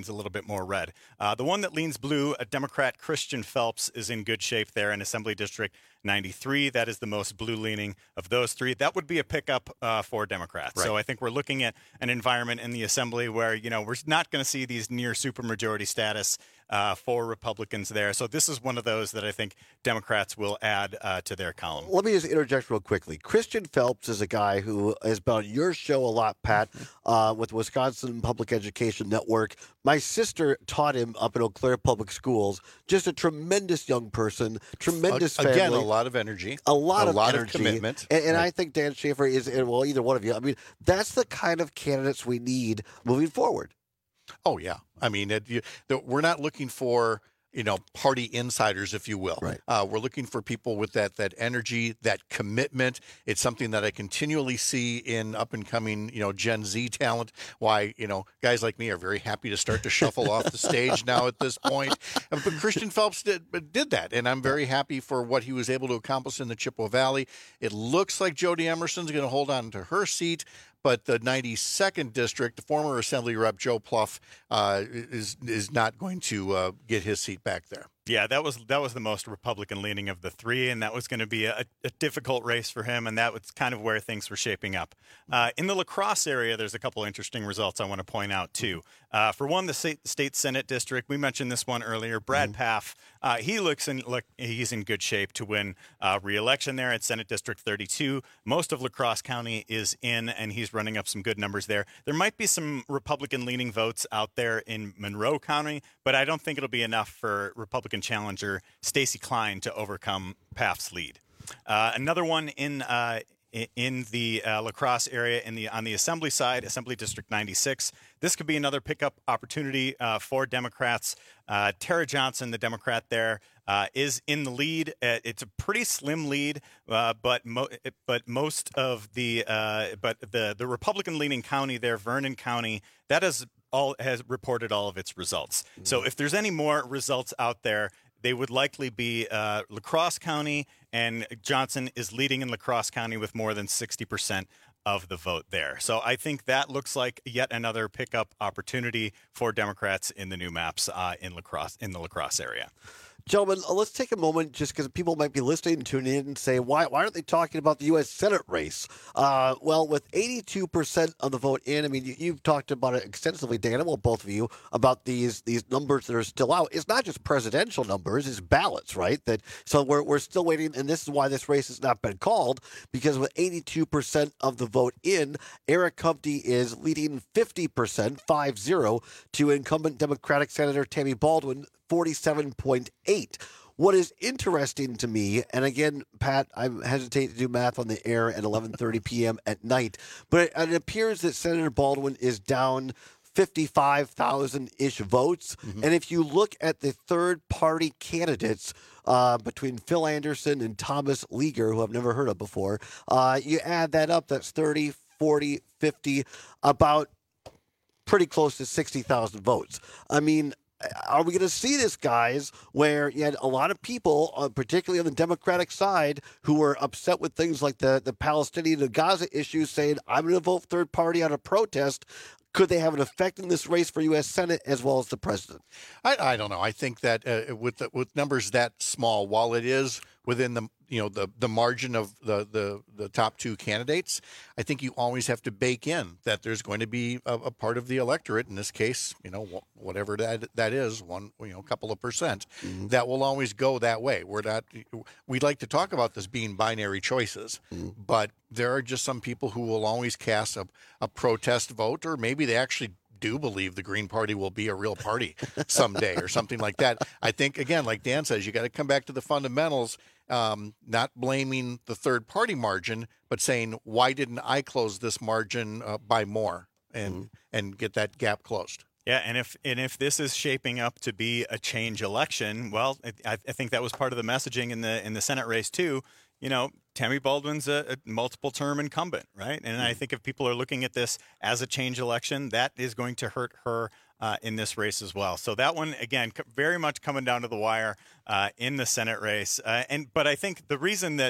more red. Uh, the one that leans blue, a Democrat, Christian Phelps, is in good shape there in Assembly District ninety-three. That is the most blue-leaning of those three. That would be a pickup uh, for Democrats. Right. So I think we're looking at an environment in the Assembly where, you know, we're not going to see these near supermajority status uh, for Republicans there. So this is one of those that I think Democrats will add uh, to their column. Let me just interject real quickly. Christian Phelps is a guy who has been on your show a lot, Pat, uh, with Wisconsin Public Education Network. My sister taught him up in Eau Claire Public Schools. Just a tremendous young person, tremendous family. Again, a lot of energy. A lot a of lot energy. of commitment. And, and Right. I think Dan Schaefer is, and well, either one of you. I mean, that's the kind of candidates we need moving forward. Oh, yeah. I mean, it, you, the, we're not looking for, you know, party insiders, if you will. Right. Uh, we're looking for people with that that energy, that commitment. It's something that I continually see in up and coming, you know, Gen Z talent. Why, you know, guys like me are very happy to start to shuffle off the stage now at this point. But Christian Phelps did did that, and I'm very happy for what he was able to accomplish in the Chippewa Valley. It looks like Jody Emerson's going to hold on to her seat. But the ninety-second district, the former Assembly Rep Joe Pluff, uh, is is not going to uh, get his seat back there. Yeah, that was that was the most Republican leaning of the three, and that was going to be a, a difficult race for him, and that was kind of where things were shaping up. Uh, in the La Crosse area, there's a couple interesting results I want to point out, too. Uh, for one, the state, state Senate district, we mentioned this one earlier, Brad mm-hmm. Pfaff, uh, he looks in, look, he's in good shape to win uh, re-election there at Senate District thirty-two. Most of La Crosse County is in, and he's running up some good numbers there. There might be some Republican-leaning votes out there in Monroe County, but I don't think it'll be enough for Republican challenger Stacey Klein to overcome Pfaff's lead. Uh, another one in uh, in the uh, La Crosse area, in the on the Assembly side, Assembly District ninety-six. This could be another pickup opportunity uh, for Democrats. Uh, Tara Johnson, the Democrat there, uh, is in the lead. Uh, it's a pretty slim lead, uh, but mo- but most of the uh, but the the Republican-leaning county there, Vernon County, that is all has reported all of its results. Mm-hmm. So if there's any more results out there, they would likely be uh, La Crosse County, and Johnson is leading in La Crosse County with more than sixty percent of the vote there. So I think that looks like yet another pickup opportunity for Democrats in the new maps uh, in La Crosse, in the La Crosse area. Gentlemen, let's take a moment just because people might be listening and tuning in and say, why why aren't they talking about the U S Senate race? Uh, well, with eighty-two percent of the vote in, I mean, you, you've talked about it extensively, Dan, well, both of you, about these these numbers that are still out. It's not just presidential numbers, it's ballots, right? That So we're, we're still waiting, and this is why this race has not been called, because with eighty-two percent of the vote in, Eric Humke is leading fifty percent, five zero, to incumbent Democratic Senator Tammy Baldwin, forty-seven point eight. What is interesting to me, and again, Pat, I hesitate to do math on the air at eleven thirty p.m. at night, but it appears that Senator Baldwin is down fifty-five thousand-ish votes. Mm-hmm. And if you look at the third-party candidates uh, between Phil Anderson and Thomas Leaguer, who I've never heard of before, uh, you add that up, that's thirty, forty, fifty, about pretty close to sixty thousand votes. I mean, are we going to see this, guys, where you had a lot of people, uh, particularly on the Democratic side, who were upset with things like the, the Palestinian and Gaza issues, saying, I'm going to vote third party on a protest? Could they have an effect in this race for U S Senate as well as the president? I, I don't know. I think that uh, with the, with numbers that small, while it is within the you know the the margin of the the the top two candidates, I think you always have to bake in that there's going to be a, a part of the electorate, in this case, you know, whatever that that is, one you know, a couple of percent, mm-hmm. that will always go that way. We're not. We like to talk about this being binary choices, mm-hmm. but there are just some people who will always cast a, a protest vote, or maybe they actually do believe the Green Party will be a real party someday or something like that. I think, again, like Dan says, you got to come back to the fundamentals, um, not blaming the third party margin, but saying, why didn't I close this margin uh, by more and mm-hmm. and get that gap closed? Yeah, and if and if this is shaping up to be a change election, well, I, I think that was part of the messaging in the in the Senate race too. You know, Tammy Baldwin's a, a multiple-term incumbent, right? And I think if people are looking at this as a change election, that is going to hurt her uh, in this race as well. So that one, again, very much coming down to the wire uh, in the Senate race. Uh, and but I think the reason that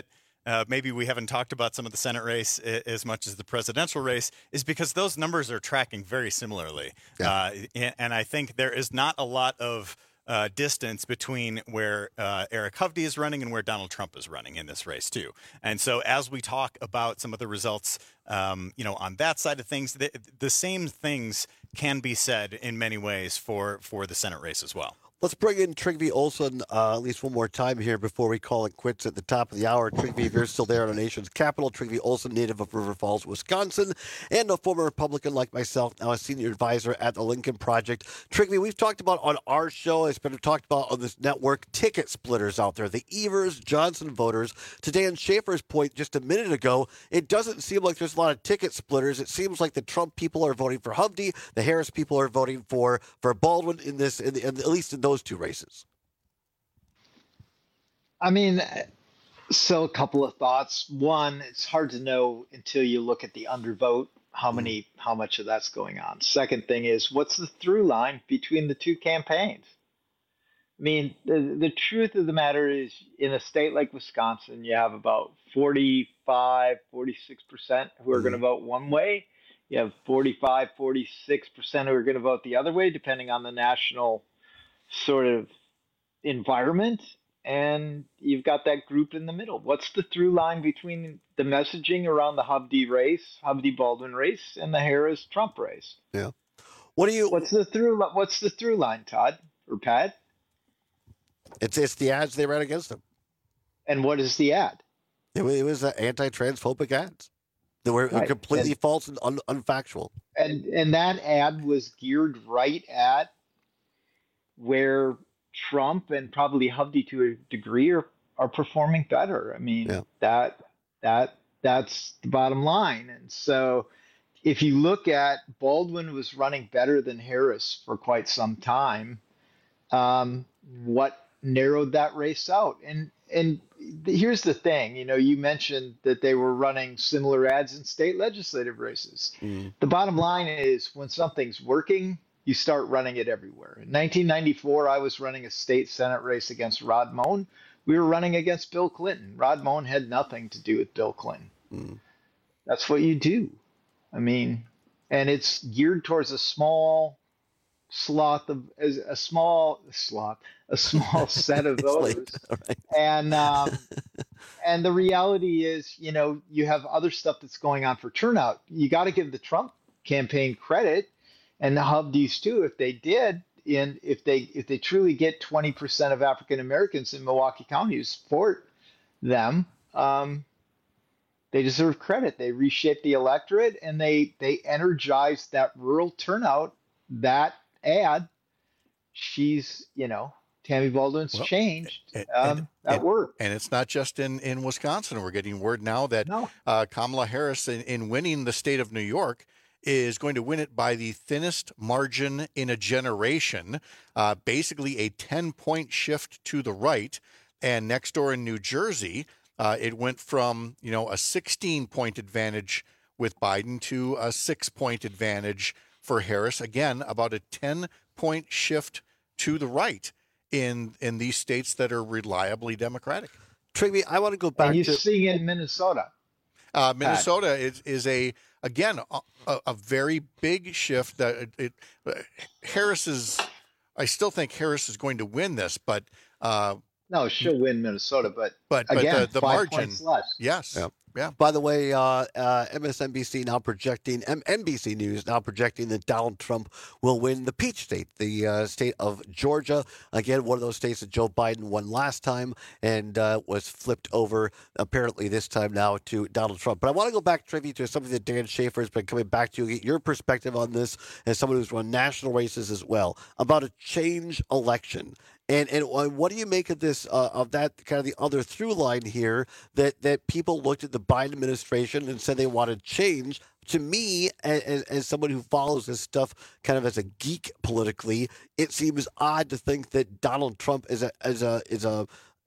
uh, maybe we haven't talked about some of the Senate race as much as the presidential race is because those numbers are tracking very similarly. Yeah. Uh, and, and I think there is not a lot of Uh, distance between where uh, Eric Hovde is running and where Donald Trump is running in this race too. And so as we talk about some of the results, um, you know, on that side of things, the, the same things can be said in many ways for, for the Senate race as well. Let's bring in Trygve Olsen uh, at least one more time here before we call it quits at the top of the hour. Trygve, if you're still there in our nation's capital, Trygve Olsen, native of River Falls, Wisconsin, and a former Republican like myself, now a senior advisor at the Lincoln Project. Trygve, we've talked about on our show, it's been talked about on this network, ticket splitters out there, the Evers Johnson voters. To Dan Schaefer's point just a minute ago, it doesn't seem like there's a lot of ticket splitters. It seems like the Trump people are voting for Hovde, the Harris people are voting for for Baldwin in this, in the, in, at least in those two races. I mean, so a couple of thoughts. One, it's hard to know until you look at the undervote how many, how much of that's going on. Second thing is, what's the through line between the two campaigns? I mean, the, the truth of the matter is, in a state like Wisconsin, you have about forty-five, forty-six percent who are mm-hmm. going to vote one way. You have forty-five, forty-six percent who are going to vote the other way, depending on the national sort of environment. And you've got that group in the middle. What's the through line between the messaging around the Hovde race, Hovde Baldwin race, and the Harris Trump race? Yeah. What do you? What's the through? What's the through line, Todd or Pat? It's it's the ads they ran against him. And what is the ad? It was, it was uh, anti-transphobic ads. They were right. completely and, false and un, unfactual. And and that ad was geared right at where Trump and probably Hovde to a degree are, are performing better. I mean, yeah. that that that's the bottom line. And so if you look at Baldwin was running better than Harris for quite some time, um, what narrowed that race out? And and here's the thing, you know, you mentioned that they were running similar ads in state legislative races. Mm. The bottom line is when something's working, you start running it everywhere. In nineteen ninety-four, I was running a state Senate race against Rod Moen. We were running against Bill Clinton. Rod Moen had nothing to do with Bill Clinton. Mm. That's what you do. I mean, and it's geared towards a small sloth of a small sloth, a small set of voters. Right. And um, and the reality is, you know, you have other stuff that's going on for turnout. You got to give the Trump campaign credit, and the Hovdes too, if they did, and if they if they truly get twenty percent of African Americans in Milwaukee County who support them, um, they deserve credit. They reshaped the electorate, and they they energized that rural turnout. That ad, she's, you know, Tammy Baldwin's well, changed. And, um, and, that and, worked. And it's not just in, in Wisconsin. We're getting word now that no. uh, Kamala Harris, in, in winning the state of New York, is going to win it by the thinnest margin in a generation, uh, basically a ten-point shift to the right. And next door in New Jersey, uh, it went from, you know, a sixteen-point advantage with Biden to a six-point advantage for Harris. Again, about a ten-point shift to the right in in these states that are reliably Democratic. Trygve, I want to go back and you to... see in Minnesota. Uh, Minnesota is, is a, again, a, a very big shift. That it, it, uh, Harris is, I still think Harris is going to win this, but... Uh, no, she'll win Minnesota, but, but, again, but the, the five margin, points less. Yes. Yeah. Yeah. By the way, uh, uh, M S N B C now projecting, M- N B C News now projecting that Donald Trump will win the Peach State, the uh, state of Georgia. Again, one of those states that Joe Biden won last time and uh, was flipped over apparently this time now to Donald Trump. But I want to go back, Trygve, to something that Dan Schaefer has been coming back to. Get your perspective on this as someone who's run national races as well, about a change election. And and what do you make of this, uh, of that kind of the other through line here, that, that people looked at the Biden administration and said they wanted change? To me, as, as someone who follows this stuff kind of as a geek politically, it seems odd to think that Donald Trump is a is a is a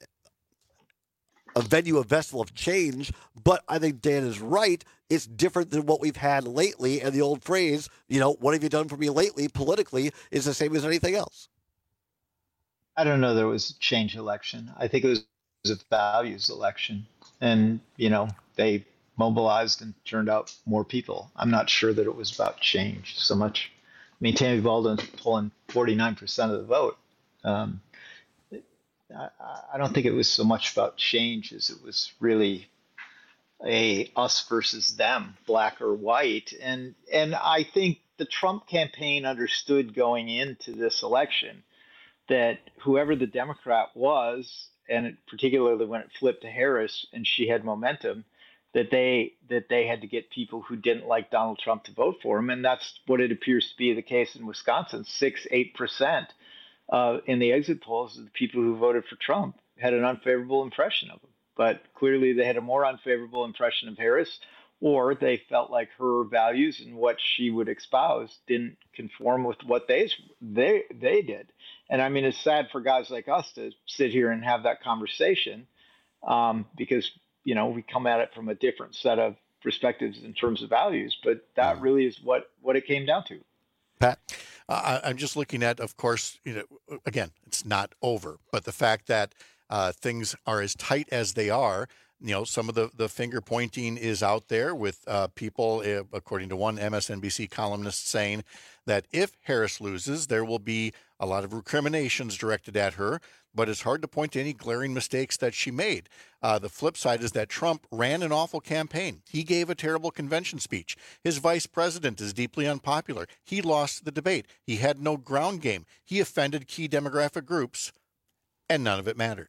a venue, a vessel of change. But I think Dan is right. It's different than what we've had lately. And the old phrase, you know, what have you done for me lately politically, is the same as anything else. I don't know. There was a change election. I think it was a values election. And, you know, they mobilized and turned out more people. I'm not sure that it was about change so much. I mean, Tammy Baldwin's pulling forty-nine percent of the vote. Um, I, I don't think it was so much about change as it was really a us versus them, black or white. And and I think the Trump campaign understood going into this election that whoever the Democrat was, and it, particularly when it flipped to Harris and she had momentum, that they that they had to get people who didn't like Donald Trump to vote for him, and that's what it appears to be the case in Wisconsin. Six, eight percent uh, in the exit polls of the people who voted for Trump had an unfavorable impression of him. But clearly, they had a more unfavorable impression of Harris, or they felt like her values and what she would espouse didn't conform with what they they they did. And I mean, it's sad for guys like us to sit here and have that conversation um, because, you know, we come at it from a different set of perspectives in terms of values. But that really is what, what it came down to. Pat? Uh, I'm just looking at, of course, you know, again, it's not over, but the fact that uh, things are as tight as they are, you know, some of the, the finger pointing is out there with uh, people, uh, according to one M S N B C columnist, saying that if Harris loses, there will be a lot of recriminations directed at her, but it's hard to point to any glaring mistakes that she made. Uh, the flip side is that Trump ran an awful campaign. He gave a terrible convention speech. His vice president is deeply unpopular. He lost the debate. He had no ground game. He offended key demographic groups, and none of it mattered.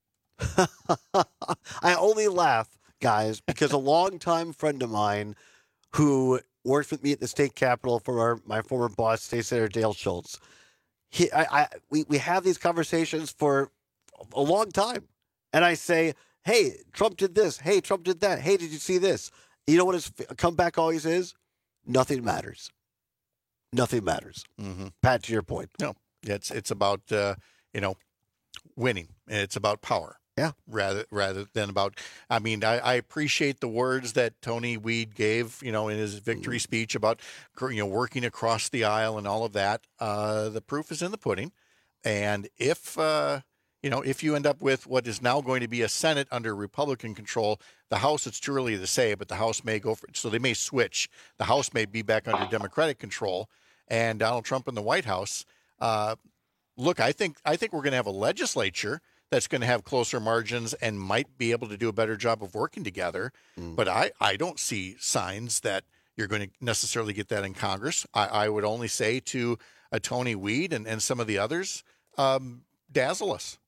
I only laugh, guys, because a longtime friend of mine who worked with me at the state capitol for our, my former boss, State Senator Dale Schultz, he, I, I, we, we have these conversations for a long time. And I say, hey, Trump did this. Hey, Trump did that. Hey, did you see this? You know what his comeback always is? Nothing matters. Nothing matters. Mm-hmm. Pat, to your point. No, it's, it's about, uh, you know, winning. It's about power. Yeah. Rather rather than about, I mean, I, I appreciate the words that Tony Weed gave, you know, in his victory speech about, you know, working across the aisle and all of that. Uh, the proof is in the pudding. And if, uh, you know, if you end up with what is now going to be a Senate under Republican control, the House, it's too early to say, but the House may go for it. So they may switch. The House may be back under Democratic control, and Donald Trump in the White House. Uh, look, I think I think we're going to have a legislature that's going to have closer margins and might be able to do a better job of working together. Mm. But I, I don't see signs that you're going to necessarily get that in Congress. I, I would only say to a Tony Weed and, and some of the others, um, dazzle us.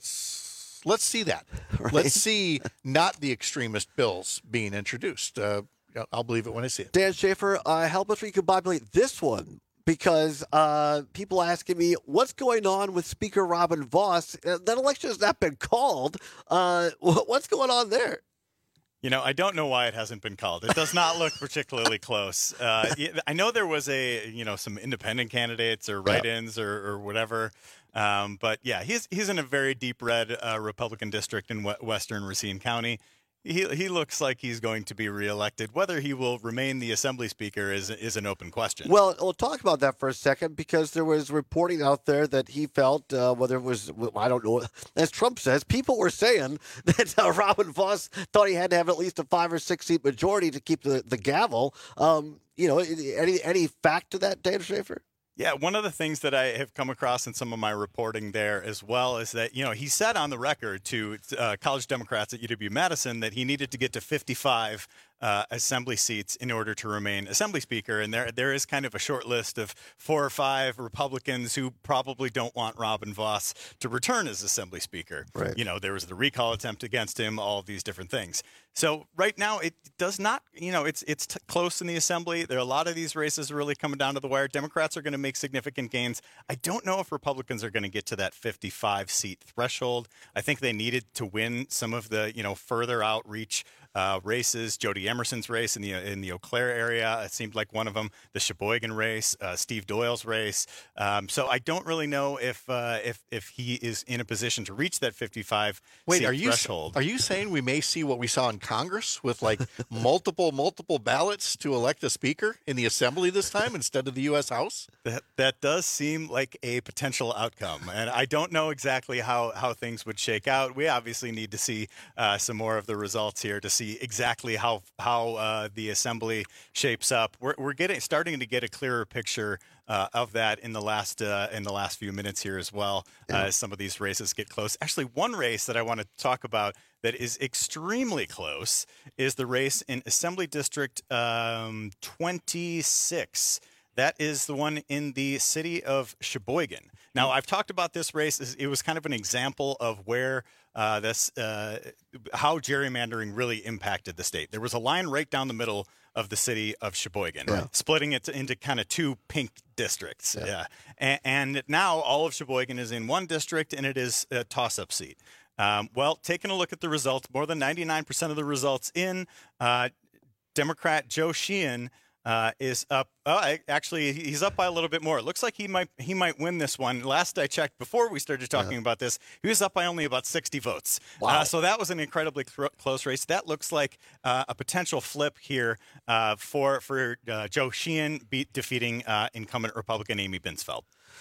Let's let's see that. Right. Let's see not the extremist bills being introduced. Uh, I'll believe it when I see it. Dan Schaefer, uh, help us recombobulate this one. Because uh, people asking me, what's going on with Speaker Robin Vos? Uh, that election has not been called. Uh, what's going on there? You know, I don't know why it hasn't been called. It does not look particularly close. Uh, I know there was a, you know, some independent candidates or write-ins or, or whatever. Um, but yeah, he's he's in a very deep red uh, Republican district in w- Western Racine County. He he looks like he's going to be reelected. Whether he will remain the Assembly Speaker is is an open question. Well, we'll talk about that for a second because there was reporting out there that he felt, uh, whether it was, I don't know, as Trump says, people were saying that uh, Robin Vos thought he had to have at least a five or six seat majority to keep the, the gavel. Um, you know, any any fact to that, Dan Schaefer? Yeah, one of the things that I have come across in some of my reporting there as well is that, you know, he said on the record to uh, college Democrats at U W-Madison that he needed to get to fifty-five uh, assembly seats in order to remain Assembly Speaker. And there there is kind of a short list of four or five Republicans who probably don't want Robin Vos to return as Assembly Speaker. Right. You know, there was the recall attempt against him, all of these different things. So right now, it does not, you know, it's it's t- close in the Assembly. There are a lot of these races really coming down to the wire. Democrats are going to make significant gains. I don't know if Republicans are going to get to that fifty-five seat threshold. I think they needed to win some of the, you know, further outreach uh, races. Jody Emerson's race in the in the Eau Claire area, it seemed like one of them. The Sheboygan race, uh, Steve Doyle's race. Um, so I don't really know if uh, if if he is in a position to reach that fifty-five Wait, seat are you threshold. are you saying we may see what we saw in Congress with like multiple multiple ballots to elect a speaker in the Assembly this time instead of the U S House? That that does seem like a potential outcome, and I don't know exactly how, how things would shake out. We obviously need to see uh, some more of the results here to see exactly how how uh, the assembly shapes up. We're we're getting starting to get a clearer picture uh, of that in the last uh, in the last few minutes here as well. Yeah. Uh, as some of these races get close. Actually, one race that I want to talk about that is extremely close is the race in Assembly District um, twenty-six. That is the one in the city of Sheboygan. Now, I've talked about this race. It was kind of an example of where uh, this, uh, how gerrymandering really impacted the state. There was a line right down the middle of the city of Sheboygan, yeah. splitting it into kind of two pink districts. Yeah. yeah. And, and now all of Sheboygan is in one district, and it is a toss-up seat. Um, well, taking a look at the results, more than ninety-nine percent of the results in, uh, Democrat Joe Sheehan Uh, is up. Oh, I, actually, he's up by a little bit more. It looks like he might he might win this one. Last I checked, before we started talking yeah. about this, he was up by only about sixty votes. Wow! Uh, so that was an incredibly cr- close race. That looks like uh, a potential flip here uh, for for uh, Joe Sheehan beat defeating uh, incumbent Republican Amy Binsfeld.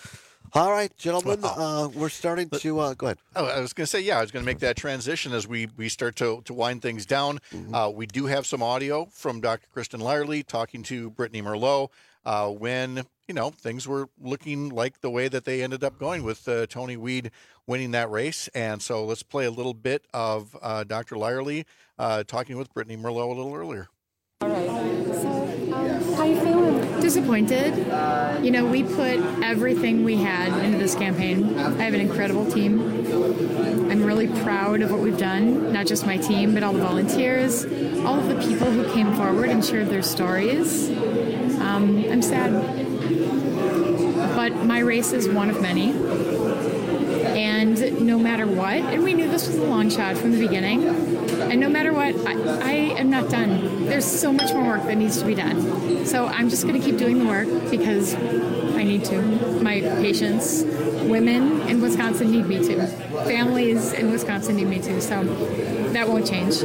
All right, gentlemen, uh, we're starting to uh, go ahead. Oh, I was going to say, yeah, I was going to make that transition as we, we start to, to wind things down. Mm-hmm. Uh, we do have some audio from Doctor Kristen Lyerly talking to Brittany Merlot uh, when, you know, things were looking like the way that they ended up going with uh, Tony Weed winning that race. And so let's play a little bit of uh, Doctor Lyerly uh, talking with Brittany Merlot a little earlier. All right. So, um, how you feeling? Disappointed. You know, we put everything we had into this campaign. I have an incredible team. I'm really proud of what we've done, not just my team, but all the volunteers, all of the people who came forward and shared their stories. Um, I'm sad. But my race is one of many. And no matter what, and we knew this was a long shot from the beginning, and no matter what, I, I am not done. There's so much more work that needs to be done. So I'm just going to keep doing the work because I need to. My patients, women in Wisconsin need me to. Families in Wisconsin need me to. So that won't change.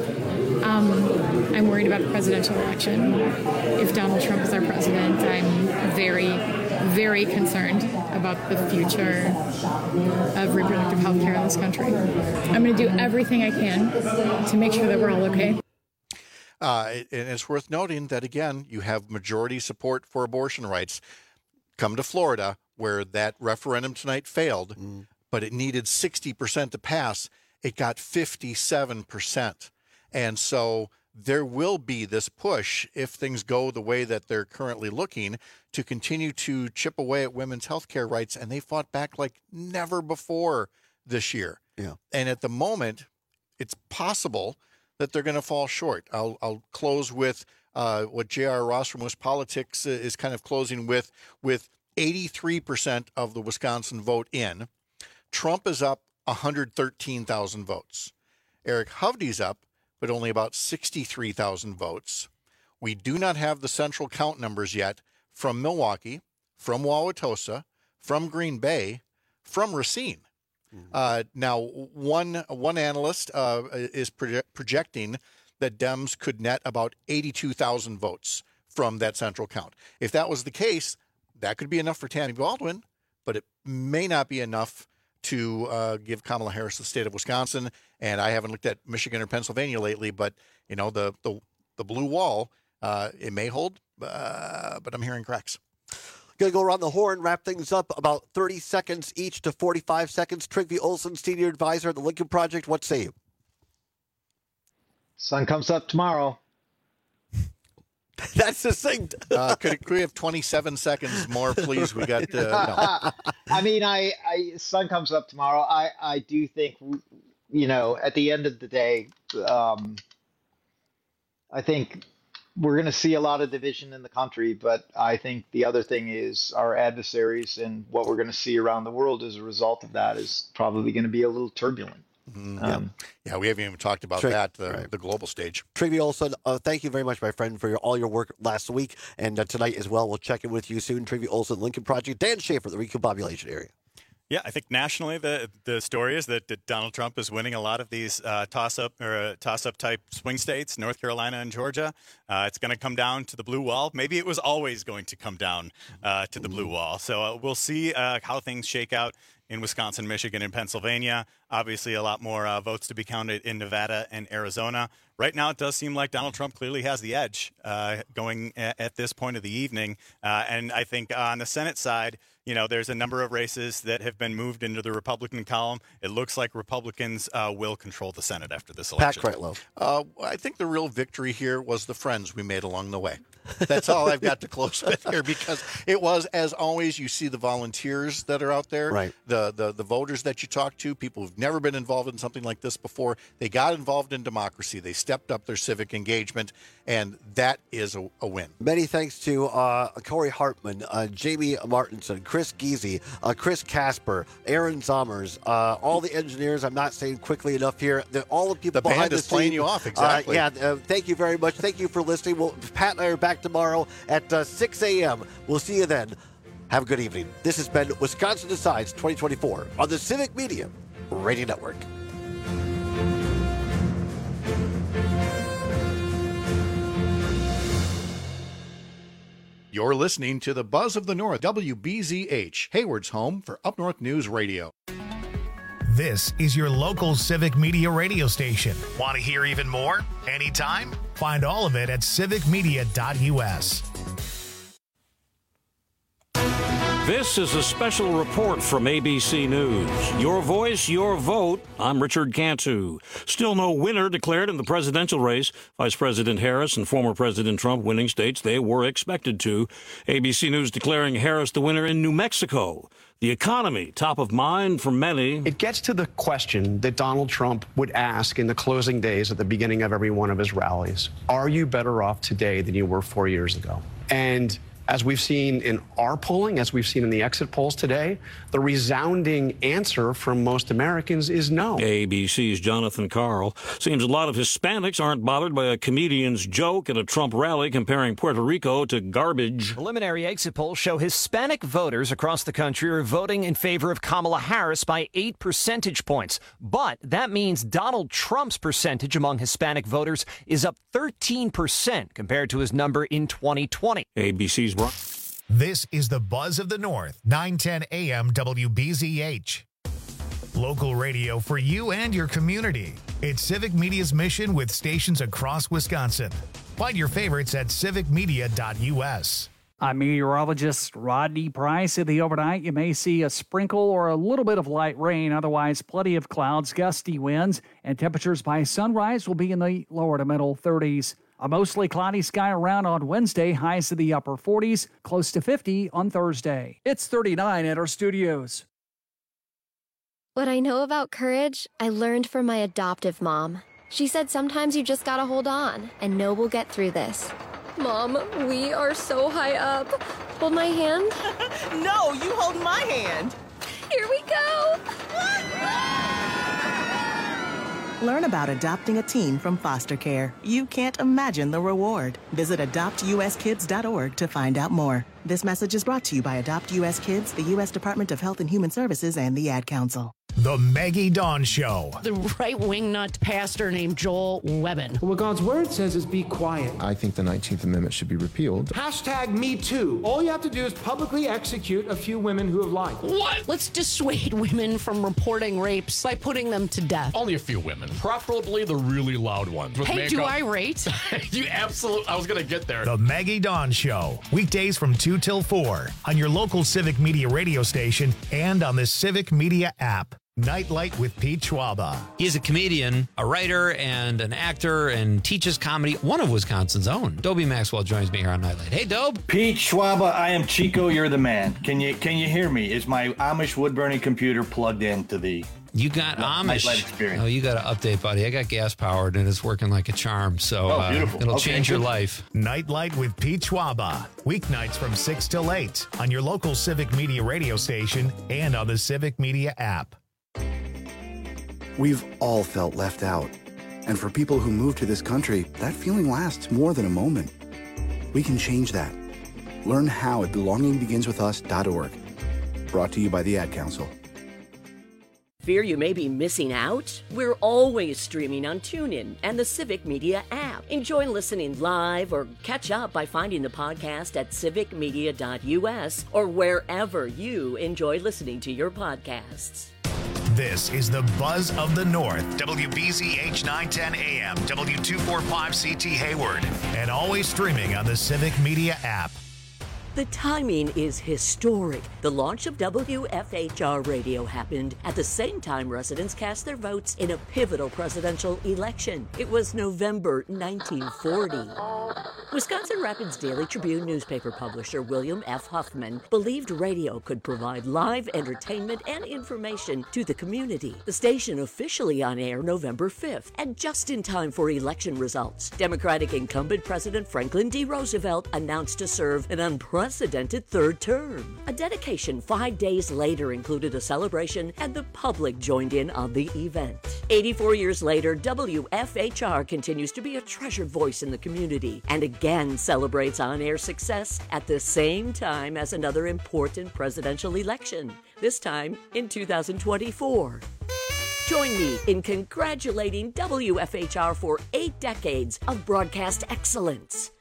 Um, I'm worried about the presidential election. If Donald Trump is our president, I'm very, very concerned about the future of reproductive health care in this country. I'm going to do everything I can to make sure that we're all okay. Uh, and it's worth noting that, again, you have majority support for abortion rights. Come to Florida, where that referendum tonight failed, mm. but it needed sixty percent to pass. It got fifty-seven percent. And so there will be this push, if things go the way that they're currently looking, to continue to chip away at women's health care rights. And they fought back like never before this year. Yeah. And at the moment, it's possible that they're going to fall short. I'll, I'll close with uh, what J R. Ross from West Politics is kind of closing with, with eighty-three percent of the Wisconsin vote in. Trump is up one hundred thirteen thousand votes. Eric Hovde's up, but only about sixty-three thousand votes. We do not have the central count numbers yet from Milwaukee, from Wauwatosa, from Green Bay, from Racine. Mm-hmm. Uh, now, one one analyst uh, is proje- projecting that Dems could net about eighty-two thousand votes from that central count. If that was the case, that could be enough for Tammy Baldwin, but it may not be enough to uh, give Kamala Harris the state of Wisconsin. And I haven't looked at Michigan or Pennsylvania lately, but, you know, the the, the blue wall, uh, it may hold, uh, but I'm hearing cracks. Going to go around the horn, wrap things up about thirty seconds each to forty-five seconds. Trygve Olsen, Senior Advisor at the Lincoln Project. What say you? Sun comes up tomorrow. That's succinct. uh, could, could we have twenty-seven seconds more, please? We got. Uh, no. I mean, I, I sun comes up tomorrow. I, I do think, you know, at the end of the day, um, I think we're going to see a lot of division in the country. But I think the other thing is our adversaries and what we're going to see around the world as a result of that is probably going to be a little turbulent. Mm, Um, yeah. yeah, we haven't even talked about Tri- that, the, right. the global stage. Trigby Olson, uh, thank you very much, my friend, for your, all your work last week and uh, tonight as well. We'll check in with you soon. Trigby Olson, Lincoln Project. Dan Schaefer, the Recombobulation Area. Yeah, I think nationally the the story is that, that Donald Trump is winning a lot of these uh, toss-up or uh, toss-up type swing states, North Carolina and Georgia. Uh, it's going to come down to the blue wall. Maybe it was always going to come down uh, to the blue wall. So uh, we'll see uh, how things shake out in Wisconsin, Michigan, and Pennsylvania. Obviously, a lot more uh, votes to be counted in Nevada and Arizona. Right now, it does seem like Donald Trump clearly has the edge uh, going at, at this point of the evening. Uh, and I think on the Senate side, you know, there's a number of races that have been moved into the Republican column. It looks like Republicans uh, will control the Senate after this election. Pat Kreitlow. Uh, I think the real victory here was the friends we made along the way. That's all I've got to close with here, because it was, as always, you see the volunteers that are out there, right. the, the the voters that you talk to, people who've never been involved in something like this before. They got involved in democracy. They stepped up their civic engagement, and that is a, a win. Many thanks to uh, Corey Hartman, uh, Jamie Martinson, Chris Giese, uh, Chris Casper, Aaron Zommers, uh, all the engineers. I'm not saying quickly enough here. The, all the people The behind band the is playing scene. you off, exactly. Uh, yeah, uh, thank you very much. Thank you for listening. Well, Pat and I are back tomorrow at uh, six a.m. We'll see you then. Have a good evening. This has been Wisconsin Decides twenty twenty-four on the Civic Media Radio Network. You're listening to the Buzz of the North, W B Z H, Hayward's home for Up North News Radio. This is your local Civic Media radio station. Want to hear even more? Anytime? Find all of it at civic media dot U S. This is a special report from A B C News. Your voice, your vote. I'm Richard Cantu. Still no winner declared in the presidential race. Vice President Harris and former President Trump winning states they were expected to. A B C News declaring Harris the winner in New Mexico. The economy, top of mind for many. It gets to the question that Donald Trump would ask in the closing days at the beginning of every one of his rallies. Are you better off today than you were four years ago? And as we've seen in our polling, as we've seen in the exit polls today, the resounding answer from most Americans is no. A B C's Jonathan Karl. Seems a lot of Hispanics aren't bothered by a comedian's joke at a Trump rally comparing Puerto Rico to garbage. Preliminary exit polls show Hispanic voters across the country are voting in favor of Kamala Harris by eight percentage points. But that means Donald Trump's percentage among Hispanic voters is up thirteen percent compared to his number in twenty twenty. A B C's Brian. This is the Buzz of the North, nine ten a.m. W B Z H. Local radio for you and your community. It's Civic Media's mission with stations across Wisconsin. Find your favorites at civic media dot U S. I'm meteorologist Rodney Price. In the overnight, you may see a sprinkle or a little bit of light rain. Otherwise, plenty of clouds, gusty winds, and temperatures by sunrise will be in the lower to middle thirties. A mostly cloudy sky around on Wednesday, highs to the upper forties, close to fifty on Thursday. It's thirty-nine at our studios. What I know about courage, I learned from my adoptive mom. She said sometimes you just gotta hold on and know we'll get through this. Mom, we are so high up. Hold my hand. No, you hold my hand. Here we go. Learn about adopting a teen from foster care. You can't imagine the reward. Visit adopt u s kids dot org to find out more. This message is brought to you by Adopt U S Kids, the U S Department of Health and Human Services, and the Ad Council. The Maggie Dawn Show. The right-wing nut pastor named Joel Webbin. What God's word says is be quiet. I think the nineteenth Amendment should be repealed. Hashtag Me Too. All you have to do is publicly execute a few women who have lied. What? Let's dissuade women from reporting rapes by putting them to death. Only a few women, preferably the really loud ones. Hey, makeup. do I rate? You absolutely, I was going to get there. The Maggie Dawn Show. Weekdays from two till four on your local Civic Media radio station and on the Civic Media app. Nightlight with Pete Schwaba. He's a comedian, a writer, and an actor, and teaches comedy. One of Wisconsin's own. Dobie Maxwell joins me here on Nightlight. Hey, Dobe. Pete Schwaba, I am Chico. You're the man. Can you can you hear me? Is my Amish wood burning computer plugged into the? You got no, Amish. Nightlight experience. Oh, you got to update, buddy. I got gas powered and it's working like a charm. So oh, beautiful. Uh, it'll okay, change good. your life. Nightlight with Pete Schwaba. Weeknights from six till eight on your local Civic Media radio station and on the Civic Media app. We've all felt left out. And for people who move to this country, that feeling lasts more than a moment. We can change that. Learn how at belonging begins with us dot org. Brought to you by the Ad Council. Fear you may be missing out? We're always streaming on TuneIn and the Civic Media app. Enjoy listening live or catch up by finding the podcast at civic media dot U S or wherever you enjoy listening to your podcasts. This is the Buzz of the North, W B Z H nine ten A M, W two forty-five C T Hayward, and always streaming on the Civic Media app. The timing is historic. The launch of W F H R Radio happened at the same time residents cast their votes in a pivotal presidential election. It was November nineteen forty. Wisconsin Rapids Daily Tribune newspaper publisher William F. Huffman believed radio could provide live entertainment and information to the community. The station officially on air November fifth, and just in time for election results. Democratic incumbent President Franklin D. Roosevelt announced to serve an unprecedented third term. A dedication five days later included a celebration, and the public joined in on the event. eighty-four years later, W F H R continues to be a treasured voice in the community, and again celebrates on-air success at the same time as another important presidential election, this time in two thousand twenty-four. Join me in congratulating W F H R for eight decades of broadcast excellence.